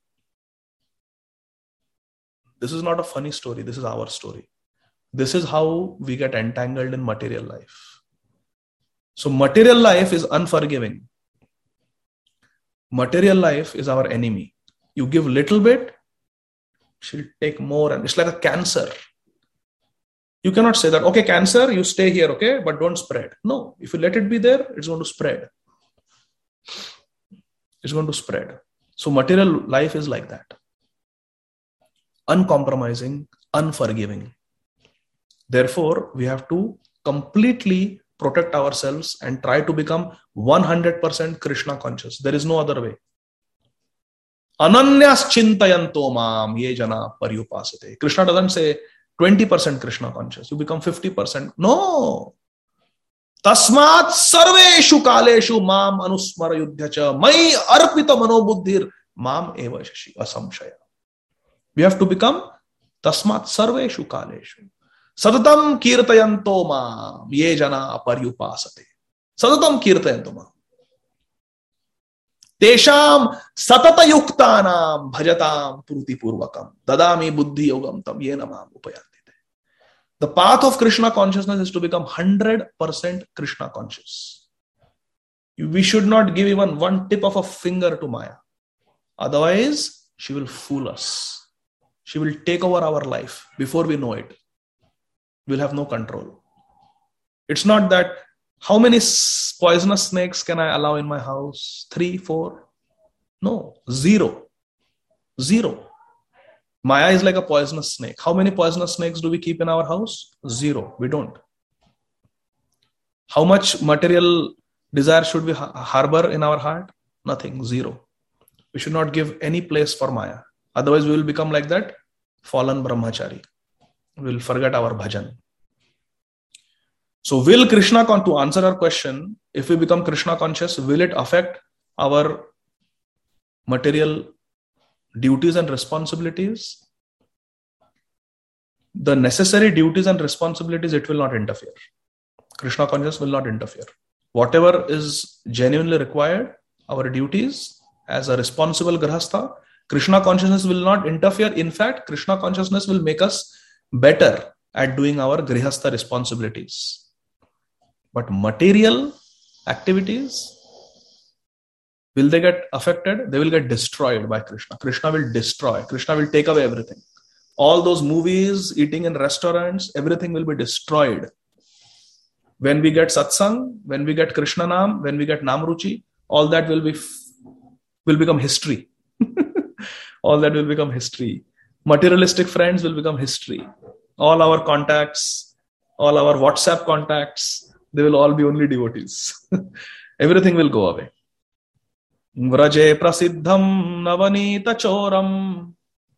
This is not a funny story. This is our story. This is how we get entangled in material life. So material life is unforgiving. Material life is our enemy. You give little bit, she'll take more. And it's like a cancer. You cannot say that, okay, cancer, you stay here, okay, but don't spread. No, if you let it be there, it's going to spread. It's going to spread. So material life is like that. Uncompromising, unforgiving. Therefore, we have to completely protect ourselves and try to become one hundred percent Krishna conscious. There is no other way. Ananyas chintayanto mam ye jana paryupasate. Krishna doesn't say twenty percent Krishna conscious. You become fifty percent. No. Tasmat sarveshu kaleshu mam anusmara yudhyacha mai arpita manobuddhir mam eva shashi asamshaya. We have to become tasmat sarveshu kaleshu. Sadatam kirtayanto mam ye jana paryupasate. Sadatam kirtayanto mam. Tesham satata yuktanam bhajatam puruti purvakam dadami buddhi yogam tam yena mam upayantite. The path of Krishna consciousness is to become one hundred percent Krishna conscious. We should not give even one tip of a finger to Maya. Otherwise, she will fool us. She will take over our life before we know it. We'll have no control. It's not that how many poisonous snakes can I allow in my house? Three, four? No, zero. Zero. Maya is like a poisonous snake. How many poisonous snakes do we keep in our house? Zero. We don't. How much material desire should we ha- harbor in our heart? Nothing. Zero. We should not give any place for Maya. Otherwise, we will become like that fallen brahmachari. We will forget our bhajan. So will Krishna, con- to answer our question, if we become Krishna conscious, will it affect our material duties and responsibilities? The necessary duties and responsibilities, it will not interfere. Krishna consciousness will not interfere. Whatever is genuinely required, our duties as a responsible grahastha, Krishna consciousness will not interfere. In fact, Krishna consciousness will make us better at doing our grihastha responsibilities. But material activities, will they get affected? They will get destroyed by Krishna. Krishna will destroy. Krishna will take away everything. All those movies, eating in restaurants, everything will be destroyed. When we get satsang, when we get Krishna Nam, when we get Namruchi, all that will be will become history. All that will become history. Materialistic friends will become history. All our contacts, all our WhatsApp contacts, they will all be only devotees. Everything will go away. Vraje prasiddham navanita choram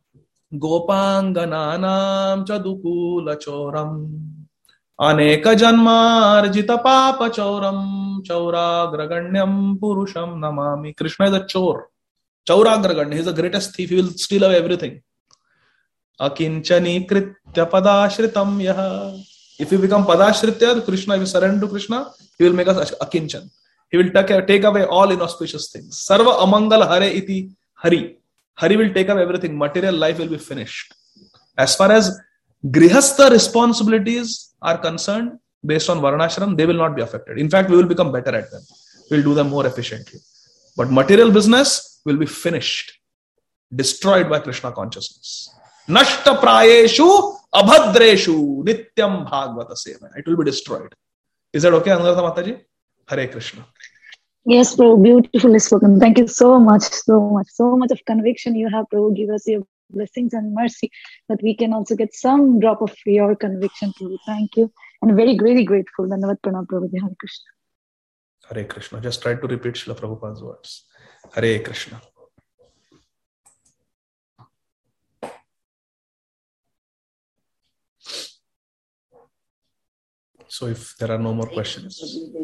gopangananam chadukula choram aneka janmarjita papa choram chauragraganyam purusham namami. Krishna is a chor. Chauragraganya, he is the greatest thief. He will steal away everything. Akinchani kritya padashritam yaha. If we become padashritya, Krishna, if we surrender to Krishna, he will make us akinchan. He will take, take away all inauspicious things. Sarva amangal hare iti hari. Hari will take away everything. Material life will be finished. As far as grihastha responsibilities are concerned, based on varnashram, they will not be affected. In fact, we will become better at them. We will do them more efficiently. But material business will be finished, destroyed by Krishna consciousness. Nashta prayeshu abhadreshu nityam bhagavata seva. It will be destroyed. Is that okay, Anuradha Mataji? Hare Krishna. Yes, Prabhu, beautifully spoken. Thank you so much, so much, so much of conviction you have, Prabhu. Give us your blessings and mercy that we can also get some drop of your conviction, Prabhu. Thank you. And very, very grateful. Dhanavad Pranam, Prabhu. Hare Krishna. Hare Krishna. Just try to repeat Srila Prabhupada's words. Hare Krishna. So if there are no more questions,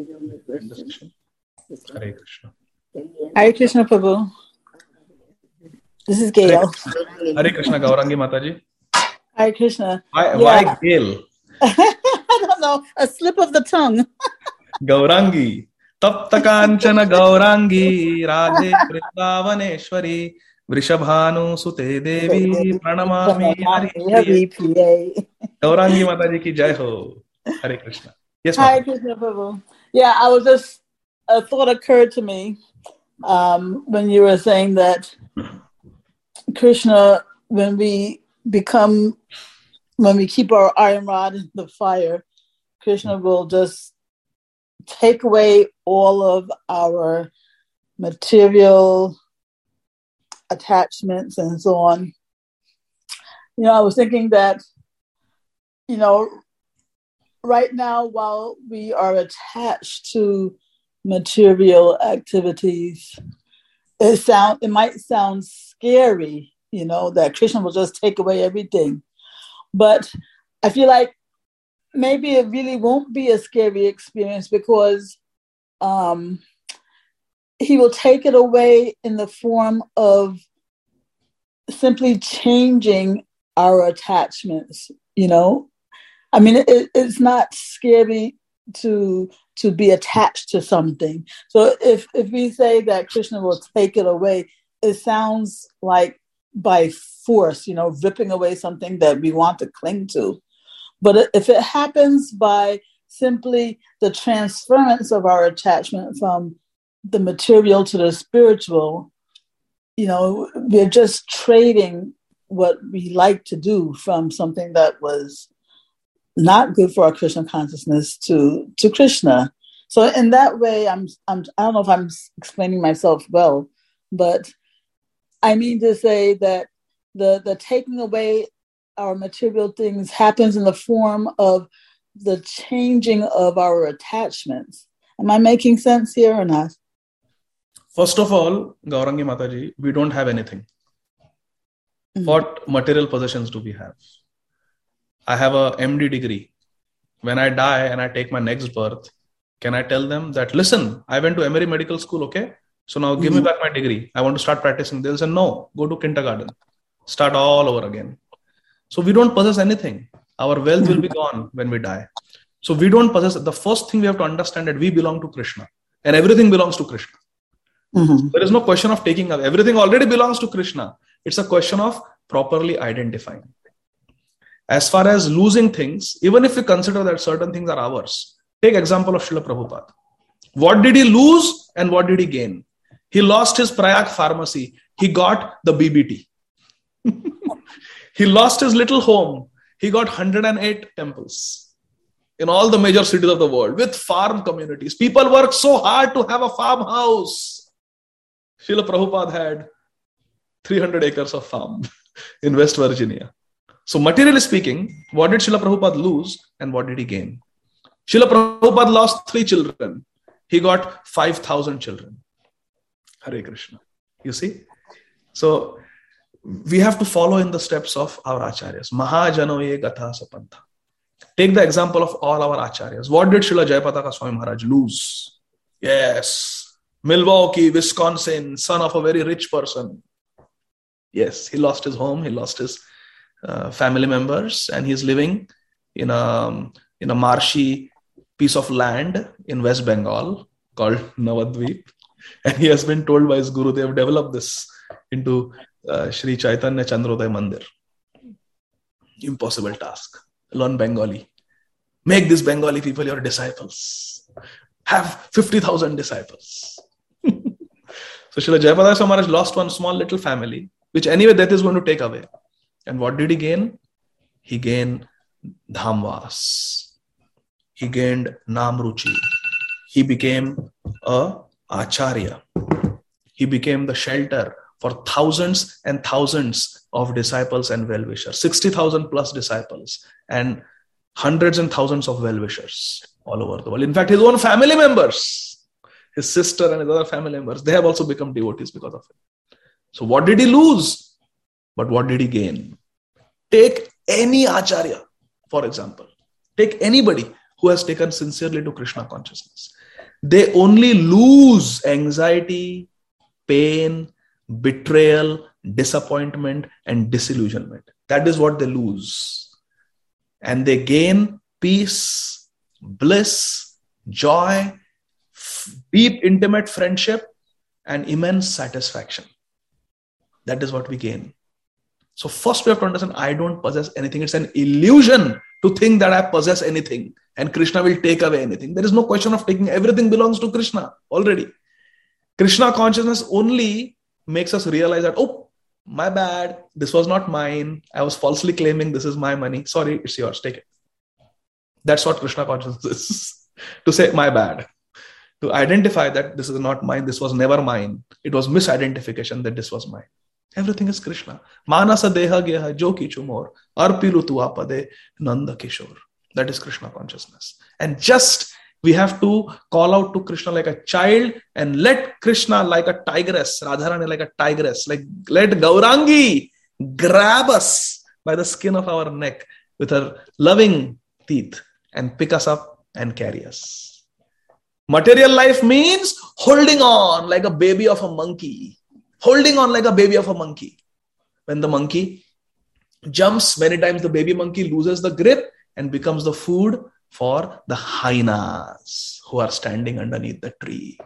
Hare Krishna. Hare Krishna, Prabhu. This is Gail. Hare Krishna, Gaurangi Mataji. Hare Krishna. Why, Yeah. why Gail? I don't know, a slip of the tongue. Gaurangi. Tapta Kanchana Gaurangi Radhe Vrindavaneshwari Vrishabhanu Sute Devi Pranamami Hari Priya. Gaurangi Mataji ki jai ho. Hare Krishna. Yes, Hare Mataji. Krishna, Prabhu. Yeah, I was just, a thought occurred to me um, when you were saying that Krishna, when we become, when we keep our iron rod in the fire, Krishna will just take away all of our material attachments and so on. You know, I was thinking that, you know, right now, while we are attached to material activities, it sound it might sound scary, you know, that Krishna will just take away everything. But I feel like maybe it really won't be a scary experience because um, he will take it away in the form of simply changing our attachments, you know. I mean, it, it's not scary to to be attached to something. So if, if we say that Krishna will take it away, it sounds like by force, you know, ripping away something that we want to cling to. But if it happens by simply the transference of our attachment from the material to the spiritual, you know, we're just trading what we like to do from something that was not good for our Krishna consciousness to, to Krishna. So in that way, I'm, I'm, I don't know if I'm explaining myself well, but I mean to say that the, the taking away our material things happens in the form of the changing of our attachments. Am I making sense here or not? First of all, Gaurangi Mataji, we don't have anything. Mm-hmm. What material possessions do we have? I have a M D degree. When I die and I take my next birth, can I tell them that, listen, I went to Emory Medical School, okay? So now give mm-hmm. me back my degree. I want to start practicing. They'll say, no, go to kindergarten. Start all over again. So we don't possess anything. Our wealth mm-hmm. will be gone when we die. So we don't possess. The first thing we have to understand that we belong to Krishna and everything belongs to Krishna. Mm-hmm. There is no question of taking away. Everything already belongs to Krishna. It's a question of properly identifying. As far as losing things, even if we consider that certain things are ours, take example of Srila Prabhupada. What did he lose and what did he gain? He lost his Prayag pharmacy. He got the B B T. He lost his little home. He got one hundred eight temples in all the major cities of the world with farm communities. People work so hard to have a farmhouse. Srila Prabhupada had three hundred acres of farm in West Virginia. So materially speaking, what did Srila Prabhupada lose and what did he gain? Srila Prabhupada lost three children. He got five thousand children. Hare Krishna. You see? So we have to follow in the steps of our acharyas. Mahajanoye gatha sapantha. Take the example of all our acharyas. What did Srila Jayapataka Swami Maharaj lose? Yes. Milwaukee, Wisconsin, son of a very rich person. Yes, he lost his home. He lost his uh, family members and he's living in a, in a marshy piece of land in West Bengal called Navadvip. And he has been told by his guru, they have developed this into uh, Sri Chaitanya Chandrodaya Mandir. Impossible task. Learn Bengali. Make these Bengali people your disciples. Have fifty thousand disciples. So Srila Jayapataka Swami Maharaj lost one small little family, which anyway death is going to take away. And what did he gain? He gained Dhamvas. He gained Namruchi. He became a Acharya. He became the shelter for thousands and thousands of disciples and well-wishers. sixty thousand plus disciples and hundreds and thousands of well-wishers all over the world. In fact, his own family members, his sister and his other family members, they have also become devotees because of it. So what did he lose? But what did he gain? Take any Acharya, for example. Take anybody who has taken sincerely to Krishna consciousness. They only lose anxiety, pain, betrayal, disappointment, and disillusionment. That is what they lose. And they gain peace, bliss, joy, deep, intimate friendship, and immense satisfaction. That is what we gain. So first we have to understand, I don't possess anything. It's an illusion to think that I possess anything and Krishna will take away anything. There is no question of taking. Everything belongs to Krishna already. Krishna consciousness only makes us realize that, oh, my bad. This was not mine. I was falsely claiming this is my money. Sorry, it's yours. Take it. That's what Krishna consciousness is. To say, my bad. To identify that this is not mine. This was never mine. It was misidentification that this was mine. Everything is Krishna. Manasa deha geha jo kichu mor. Arpilu tu apade nanda kishore. That is Krishna consciousness. And just we have to call out to Krishna like a child and let Krishna like a tigress, Radharani like a tigress, like let Gaurangi grab us by the skin of our neck with her loving teeth and pick us up and carry us. Material life means holding on like a baby of a monkey. Holding on like a baby of a monkey. When the monkey jumps, many times the baby monkey loses the grip and becomes the food for the hyenas who are standing underneath the tree.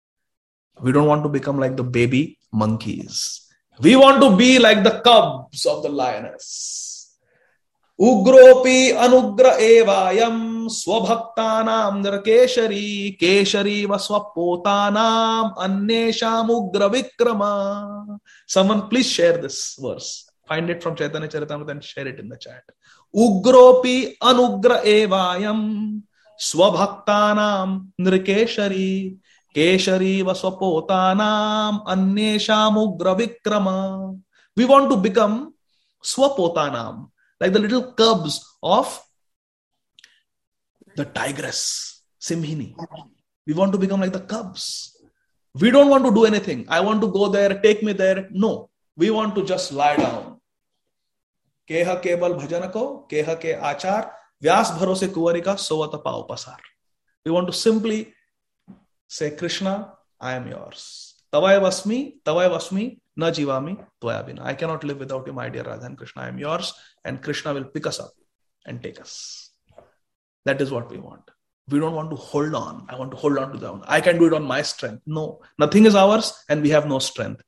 We don't want to become like the baby monkeys. We want to be like the cubs of the lioness. Ugropi anugra evayam स्वभक्तानां नरकेशरी Keshari व स्वपोतानां अन्येषाम् उग्र Vikram. Someone please share this verse. Find it from Chaitanya Charitamrita and share it in the chat. Ugropi anugra evayam swabhaktanam nrikeshari keshari vaswapotanam annesham ugra vikrama. We want to become swapotanam, like the little cubs of the tigress, Simhini. We want to become like the cubs. We don't want to do anything. I want to go there, take me there. No, we want to just lie down. Keha kebal bhajan ko, keha ke achar, vyas bharose kuwari ka sovata pao pasar. We want to simply say, Krishna, I am yours. Tavai vasmi, tavai vasmi, na jivami, tvaya bina. I cannot live without you, my dear Radha and Krishna. I am yours, and Krishna will pick us up and take us. That is what we want. We don't want to hold on. I want to hold on to them. I can do it on my strength. No, nothing is ours, and we have no strength.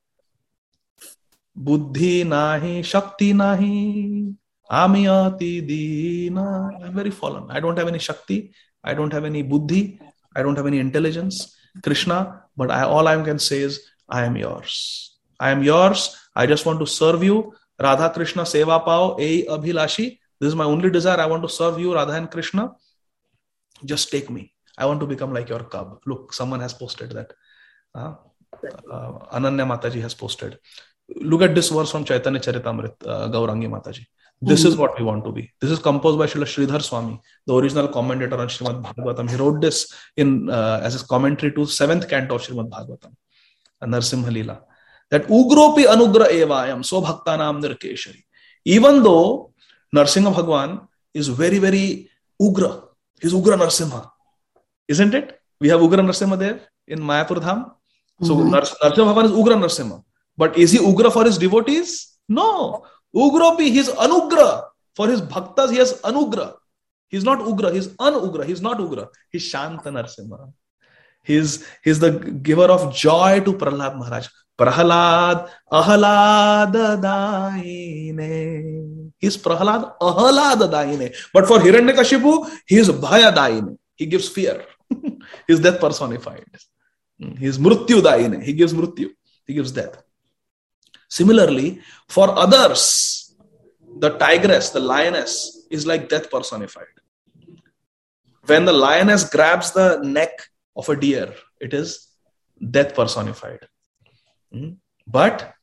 Buddhi nahi, Shakti nahi, amiyati dina. I'm very fallen. I don't have any Shakti. I don't have any Buddhi. I don't have any intelligence. Krishna, but I, all I can say is, I am yours. I am yours. I just want to serve you. Radha Krishna Seva Pao, Ei Abhilashi. This is my only desire. I want to serve you, Radha and Krishna. Just take me. I want to become like your cub. Look, someone has posted that. Uh, uh, Ananya Mataji has posted. Look at this verse from Chaitanya Charitamrita, uh, Gaurangi Mataji. This is what we want to be. This is composed by Srila Sridhar Swami, the original commentator on Srimad Bhagavatam. He wrote this in uh, as his commentary to seventh canto of Srimad Bhagavatam, Narsimha Leela. That Ugropi Anugra Evayam, So Bhaktanam Nirkeshari. Even though Narsimha Bhagwan is very, very Ugra, he's Ugra Narsimha. Isn't it? We have Ugra Narsimha there in Mayapur Dham. So mm-hmm. Narsimha Bhagwan is Ugra Narsimha. But is he Ugra for his devotees? No. Ugropi, he's Anugra. For his bhaktas, he has Anugra. He's not Ugra, he's Anugra. He's not Ugra. He's Shanta Narsimha. He's, he's the giver of joy to Prahlad Maharaj. Prahlad Ahlada Daine. He's Prahlad Ahlada Daine. But for Hiranyakashipu, he is Bhaya Daine. He gives fear. He's death personified. He's Mrityu Daine. He gives Mrityu. He gives death. Similarly, for others, the tigress, the lioness, is like death personified. When the lioness grabs the neck of a deer, it is death personified. But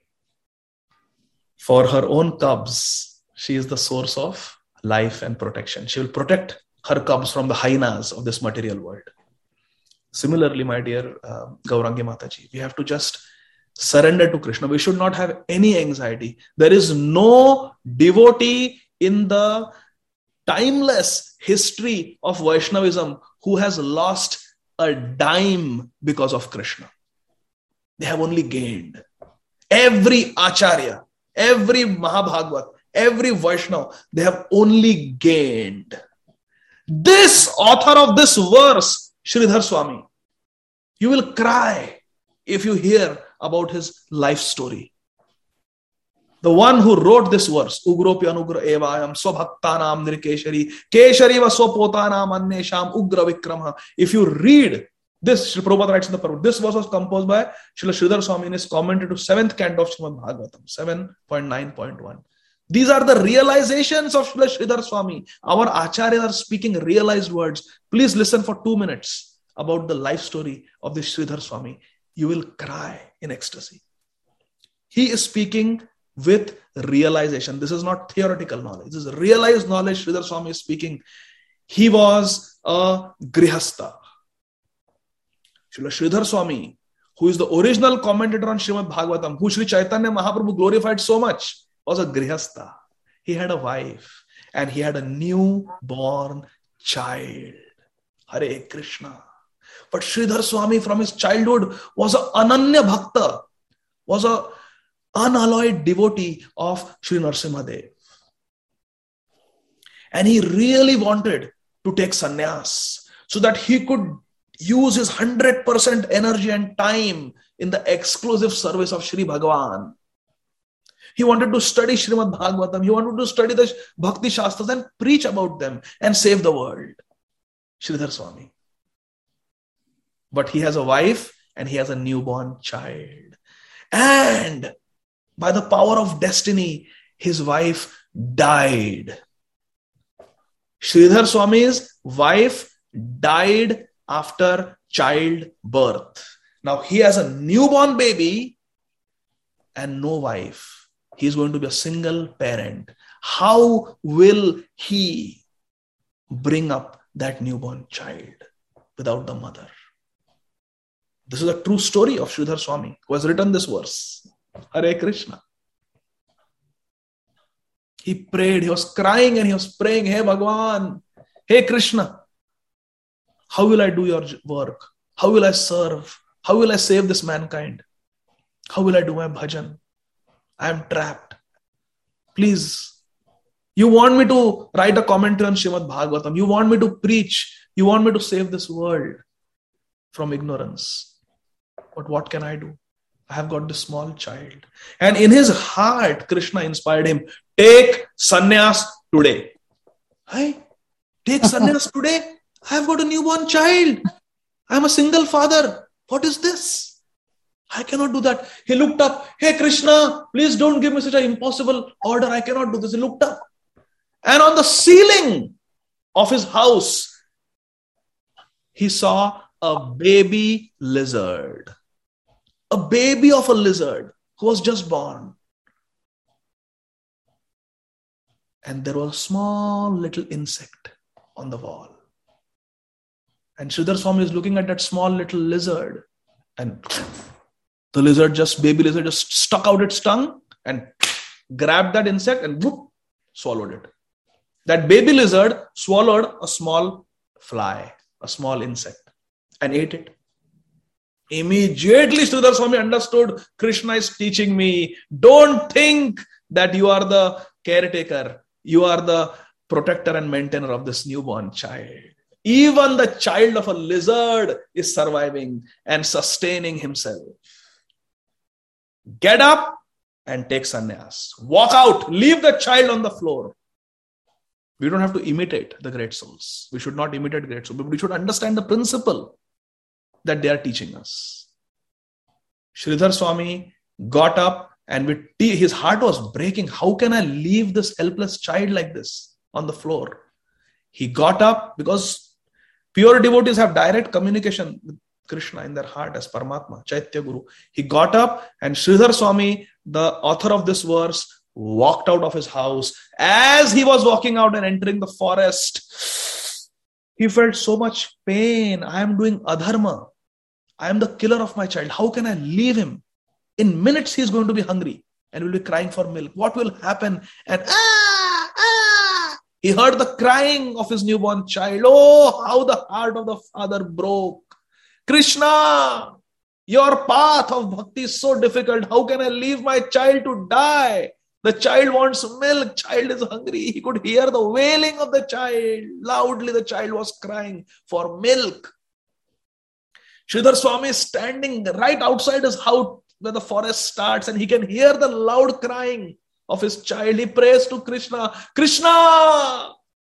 for her own cubs, she is the source of life and protection. She will protect her cubs from the hyenas of this material world. Similarly, my dear uh, Gaurangi Mataji, we have to just surrender to Krishna. We should not have any anxiety. There is no devotee in the timeless history of Vaishnavism who has lost a dime because of Krishna. They have only gained. Every Acharya, every Mahabhagavat, every Vaishnava, they have only gained. This author of this verse, Sridhar Swami, you will cry if you hear about his life story. The one who wrote this verse, Ugropi Anugra Evayam, Swabhaktanam Nirkeshari, Keshari va Swapotanam Annesham Ugra Vikrama. If you read this, Srila Prabhupada writes in the Prabhupada, this verse was composed by Srila Sridhar Swami in his commentary to seventh canto of Srimad Bhagavatam, seven point nine point one. These are the realizations of Srila Sridhar Swami. Our acharyas are speaking realized words. Please listen for two minutes about the life story of this Sridhar Swami. You will cry in ecstasy. He is speaking with realization. This is not theoretical knowledge. This is realized knowledge. Sridhar Swami is speaking. He was a grihastha. Srila Sridhar Swami, who is the original commentator on Srimad Bhagavatam, who Sri Chaitanya Mahaprabhu glorified so much, was a grihastha. He had a wife and he had a newborn child. Hare Krishna. But Sridhar Swami from his childhood was an Ananya Bhakta, was an unalloyed devotee of Sri Narsimha Dev. And he really wanted to take sannyas so that he could use his one hundred percent energy and time in the exclusive service of Sri Bhagavan. He wanted to study Srimad Bhagavatam. He wanted to study the Bhakti Shastras and preach about them and save the world. Sridhar Swami. But he has a wife and he has a newborn child. And by the power of destiny, his wife died. Sridhar Swami's wife died after childbirth. Now he has a newborn baby and no wife. He is going to be a single parent. How will he bring up that newborn child without the mother? This is a true story of Sridhar Swami, who has written this verse. Hare Krishna. He prayed, he was crying and he was praying, Hey Bhagwan, Hey Krishna, how will I do your work? How will I serve? How will I save this mankind? How will I do my bhajan? I am trapped. Please, you want me to write a commentary on Srimad Bhagavatam. You want me to preach. You want me to save this world from ignorance. But what can I do? I have got this small child. And in his heart, Krishna inspired him. Take sannyas today. Hey, take sannyas today. I have got a newborn child. I am a single father. What is this? I cannot do that. He looked up. Hey Krishna, please don't give me such an impossible order. I cannot do this. He looked up. And on the ceiling of his house, he saw a baby lizard. A baby of a lizard who was just born. And there was a small little insect on the wall. And Sridhar Swami is looking at that small little lizard. And the lizard just, baby lizard just stuck out its tongue and grabbed that insect and whoop, swallowed it. That baby lizard swallowed a small fly, a small insect, and ate it. Immediately Sridhar Swami understood, Krishna is teaching me, don't think that you are the caretaker, you are the protector and maintainer of this newborn child. Even the child of a lizard is surviving and sustaining himself. Get up and take sannyas. Walk out, leave the child on the floor. We don't have to imitate the great souls. We should not imitate great souls, but we should understand the principle that they are teaching us. Sridhar Swami got up and with tea, his heart was breaking. How can I leave this helpless child like this on the floor? He got up because pure devotees have direct communication with Krishna in their heart as Paramatma, Chaitya Guru. He got up and Sridhar Swami, the author of this verse, walked out of his house. As he was walking out and entering the forest, he felt so much pain. I am doing adharma. I am the killer of my child. How can I leave him? In minutes, he is going to be hungry and will be crying for milk. What will happen? And ah, ah, he heard the crying of his newborn child. Oh, how the heart of the father broke. Krishna, your path of bhakti is so difficult. How can I leave my child to die? The child wants milk. Child is hungry. He could hear the wailing of the child. Loudly, the child was crying for milk. Sridhar Swami is standing right outside his house where the forest starts and he can hear the loud crying of his child. He prays to Krishna, Krishna,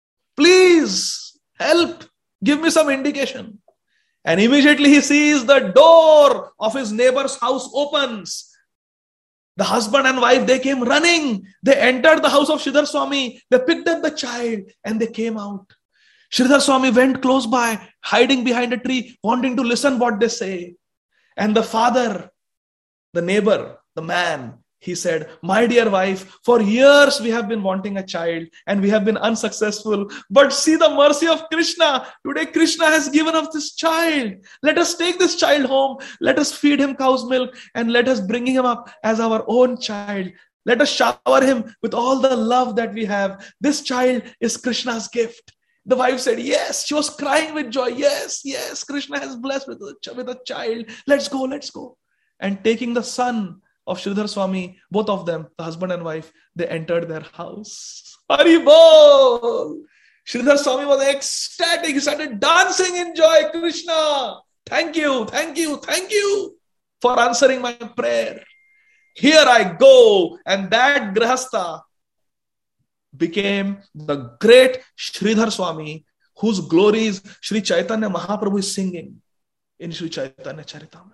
please help. Give me some indication. And immediately he sees the door of his neighbor's house opens. The husband and wife, they came running. They entered the house of Sridhar Swami. They picked up the child and they came out. Sridhar Swami went close by, hiding behind a tree, wanting to listen what they say. And the father, the neighbor, the man, he said, my dear wife, for years we have been wanting a child and we have been unsuccessful. But see the mercy of Krishna. Today Krishna has given us this child. Let us take this child home. Let us feed him cow's milk and let us bring him up as our own child. Let us shower him with all the love that we have. This child is Krishna's gift. The wife said, yes. She was crying with joy. Yes, yes. Krishna has blessed with a, with a child. Let's go, let's go. And taking the son of Sridhar Swami, both of them, the husband and wife, they entered their house. Haribol! Sridhar Swami was ecstatic. He started dancing in joy. Krishna, thank you, thank you, thank you for answering my prayer. Here I go. And that Grihastha became the great Sridhar Swami whose glories Sri Chaitanya Mahaprabhu is singing in Sri Chaitanya Charitamrita.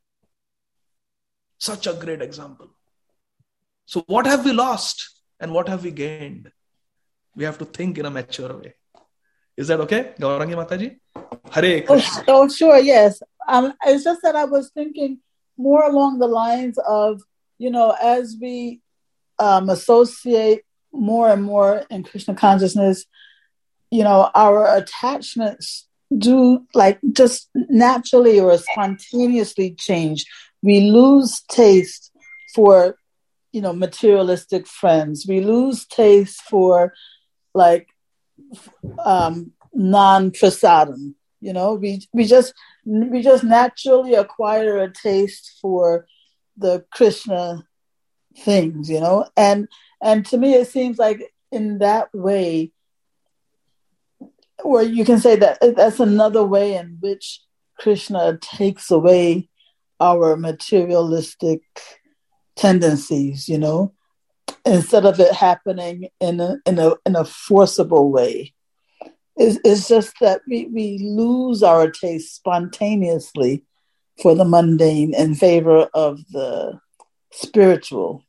Such a great example. So what have we lost and what have we gained? We have to think in a mature way. Is that okay, Gaurangi Mataji? Hare Krishna. Oh, oh sure, yes. Um, it's just that I was thinking more along the lines of, you know, as we um, associate more and more in Krishna consciousness, you know, our attachments do like just naturally or spontaneously change. We lose taste for, you know, materialistic friends. We lose taste for like um, non-prasadam. You know, we we just we just naturally acquire a taste for the Krishna things. You know, and and to me, it seems like in that way, or you can say that that's another way in which Krishna takes away our materialistic tendencies, you know, instead of it happening in a in a in a forcible way. It's, it's just that we, we lose our taste spontaneously for the mundane in favor of the spiritual.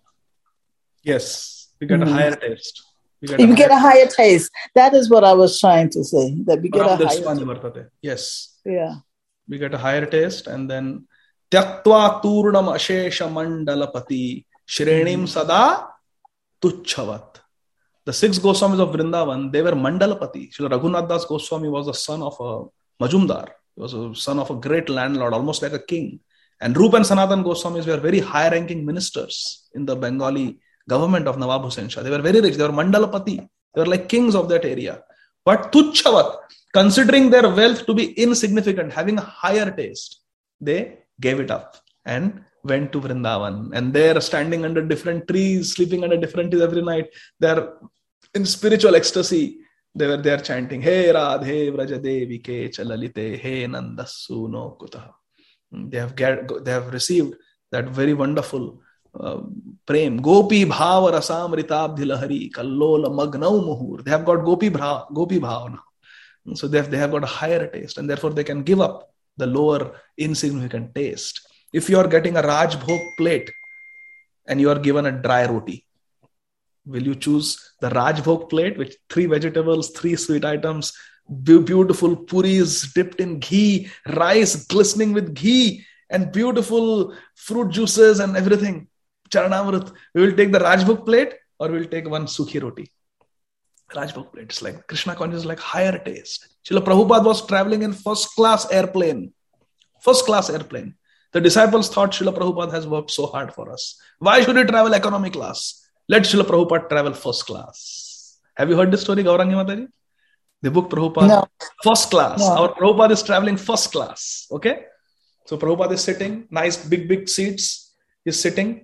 Yes, we get mm-hmm. a higher taste. We get, a, we higher get a higher taste. That is what I was trying to say. That we get a higher taste. Yes. Yeah. We get a higher taste, and then Tyaktva turnam ashesha mandalapati shrenim sada tuchhavat. The six Goswamis of Vrindavan, they were mandalapati. Srila Raghunath Das Goswami was the son of a Majumdar. He was a son of a great landlord, almost like a king. And Rupa and Sanatan Goswamis were very high-ranking ministers in the Bengali government of Nawab Hussain Shah. They were very rich. They were mandalapati. They were like kings of that area. But tuchhavat, considering their wealth to be insignificant, having a higher taste, they gave it up and went to Vrindavan. And they're standing under different trees, sleeping under different trees every night. They're in spiritual ecstasy. They were there chanting, Hey Radhe Vrajadevi Ke Chalalite, Hey Nandasu no Kuta. They have get, they have received that very wonderful uh, prem. Gopi Bhava Rasamritabdhi Lahari Kallola Magnau Muhur. They have got Gopi Bhava, Gopi Bhava now. So they have, they have got a higher taste, and therefore they can give up the lower insignificant taste. If you are getting a Raj Bhog plate and you are given a dry roti, will you choose the Raj Bhog plate with three vegetables, three sweet items, beautiful puris dipped in ghee, rice glistening with ghee, and beautiful fruit juices and everything? Charanamrit. We will take the Raj Bhog plate, or we will take one sukhi roti. Raj Bhog plate is like Krishna consciousness, like higher taste. Srila Prabhupada was traveling in first class airplane. First class airplane. The disciples thought Srila Prabhupada has worked so hard for us. Why should he travel economy class? Let Srila Prabhupada travel first class. Have you heard this story, Gaurangi Mataji? The book Prabhupada. No. First class. No. Our Prabhupada is traveling first class. Okay? So Prabhupada is sitting, nice big, big seats. He's sitting.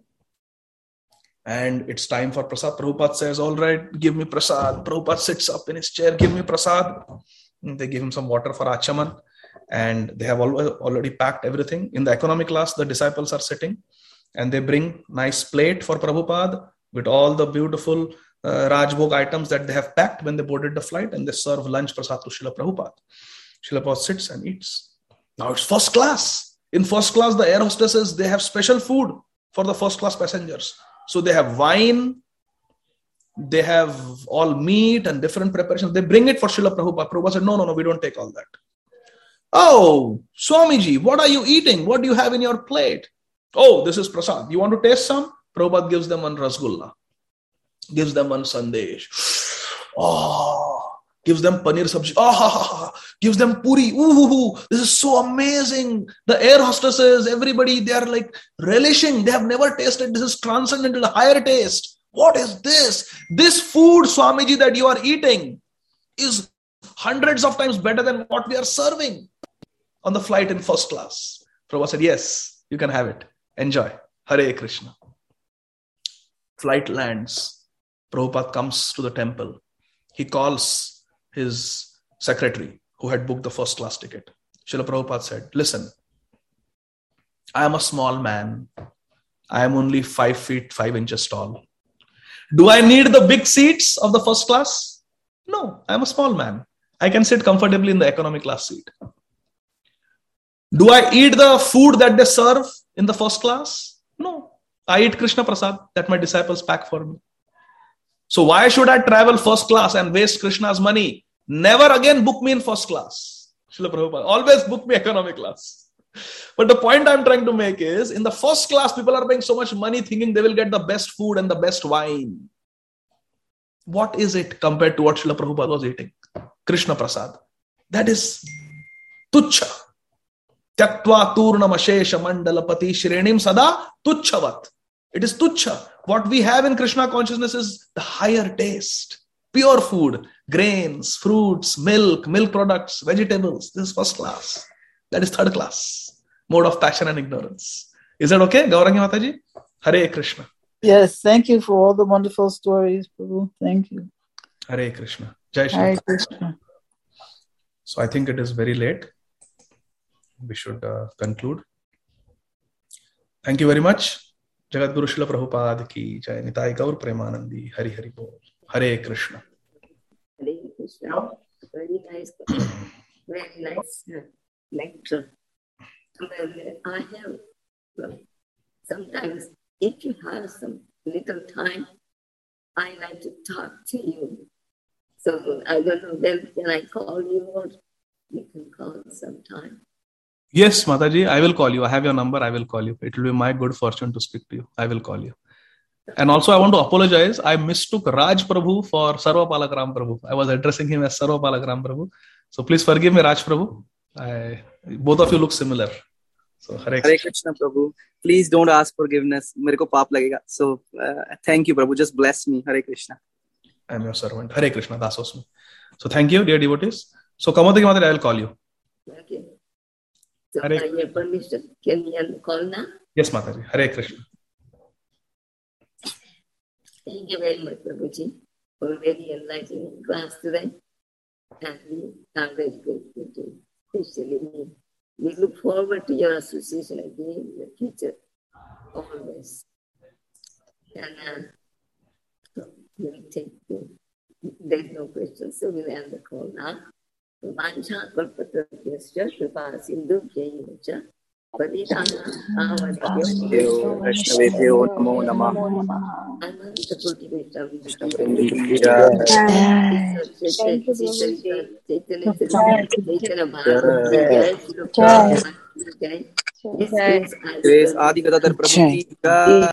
And it's time for prasad. Prabhupada says, all right, give me prasad. Prabhupada sits up in his chair, give me prasad. And they give him some water for Achaman. And they have already packed everything. In the economy class, the disciples are sitting. And they bring nice plate for Prabhupada with all the beautiful uh, Rajbhog items that they have packed when they boarded the flight. And they serve lunch prasad to Srila Prabhupada. Srila Prabhupada sits and eats. Now it's first class. In first class, the air hostesses, they have special food for the first class passengers. So they have wine, they have all meat and different preparations. They bring it for Srila Prabhupada. Prabhupada said, no, no, no, we don't take all that. Oh, Swamiji, what are you eating? What do you have in your plate? Oh, this is prasad. You want to taste some? Prabhupada gives them one rasgulla, gives them one sandesh. Oh, gives them paneer sabji. Ah, gives them puri. Ooh, this is so amazing. The air hostesses, everybody, they are like relishing. They have never tasted. This is transcendental, higher taste. What is this? This food, Swamiji, that you are eating is hundreds of times better than what we are serving on the flight in first class. Prabhupada said, yes, you can have it. Enjoy. Hare Krishna. Flight lands. Prabhupada comes to the temple. He calls his secretary who had booked the first class ticket. Srila Prabhupada said, listen, I am a small man. I am only five feet, five inches tall. Do I need the big seats of the first class? No, I am a small man. I can sit comfortably in the economy class seat. Do I eat the food that they serve in the first class? No. I eat Krishna Prasad that my disciples pack for me. So why should I travel first class and waste Krishna's money? Never again book me in first class. Srila Prabhupada, always book me economy class. But the point I'm trying to make is, in the first class, people are paying so much money thinking they will get the best food and the best wine. What is it compared to what Srila Prabhupada was eating? Krishna Prasad. That is tuchha. Tyaktva turnam ashesha mandalapati shrenim sada tuchhavat. It is tuchha. What we have in Krishna consciousness is the higher taste. Pure food, grains, fruits, milk, milk products, vegetables. This is first class. That is third class. Mode of passion and ignorance. Is that okay, Gaurangi Mataji? Hare Krishna. Yes, thank you for all the wonderful stories, Prabhu. Thank you. Hare Krishna. Jai Shri. Hare Krishna. So I think it is very late. We should uh, conclude. Thank you very much. Jagat Guru Srila Prabhupada ki jai. Nitai Gaur Premanandi. Hari Hari Bol. Hare Krishna. Hare Krishna. Very nice. Very nice uh, lecture. I have well, sometimes if you have some little time, I like to talk to you. So I don't know, then can I call you or you can call sometime? Yes, Mataji, I will call you. I have your number. I will call you. It will be my good fortune to speak to you. I will call you. And also, I want to apologize. I mistook Raj Prabhu for Sarva Palak Ram Prabhu. I was addressing him as Sarva Palak Ram Prabhu. So please forgive me, Raj Prabhu. I, both of you look similar. So Hare Krishna. Hare Krishna, Prabhu. Please don't ask forgiveness. Mere ko paap lagega. So uh, thank you, Prabhu. Just bless me. Hare Krishna. I am your servant. Hare Krishna. Dasosmi. So thank you, dear devotees. So Kaumudiki Mataji, I will call you. Okay. So Hare- by your permission, can you call now? Yes, Mataji. Hare Krishna. Thank you very much, Prabhuji, for a very enlightening class today. And we are very grateful to especially me. We look forward to your association again in the future, always. And uh, so we'll take the, there's no questions, so we'll end the call now. Vancha kalpatarvyasya kripa sindhu bhyaivacha Devo Vaishnavebhyo Namo Namah. Grace Adi Gadadhar Prabhu ki jai.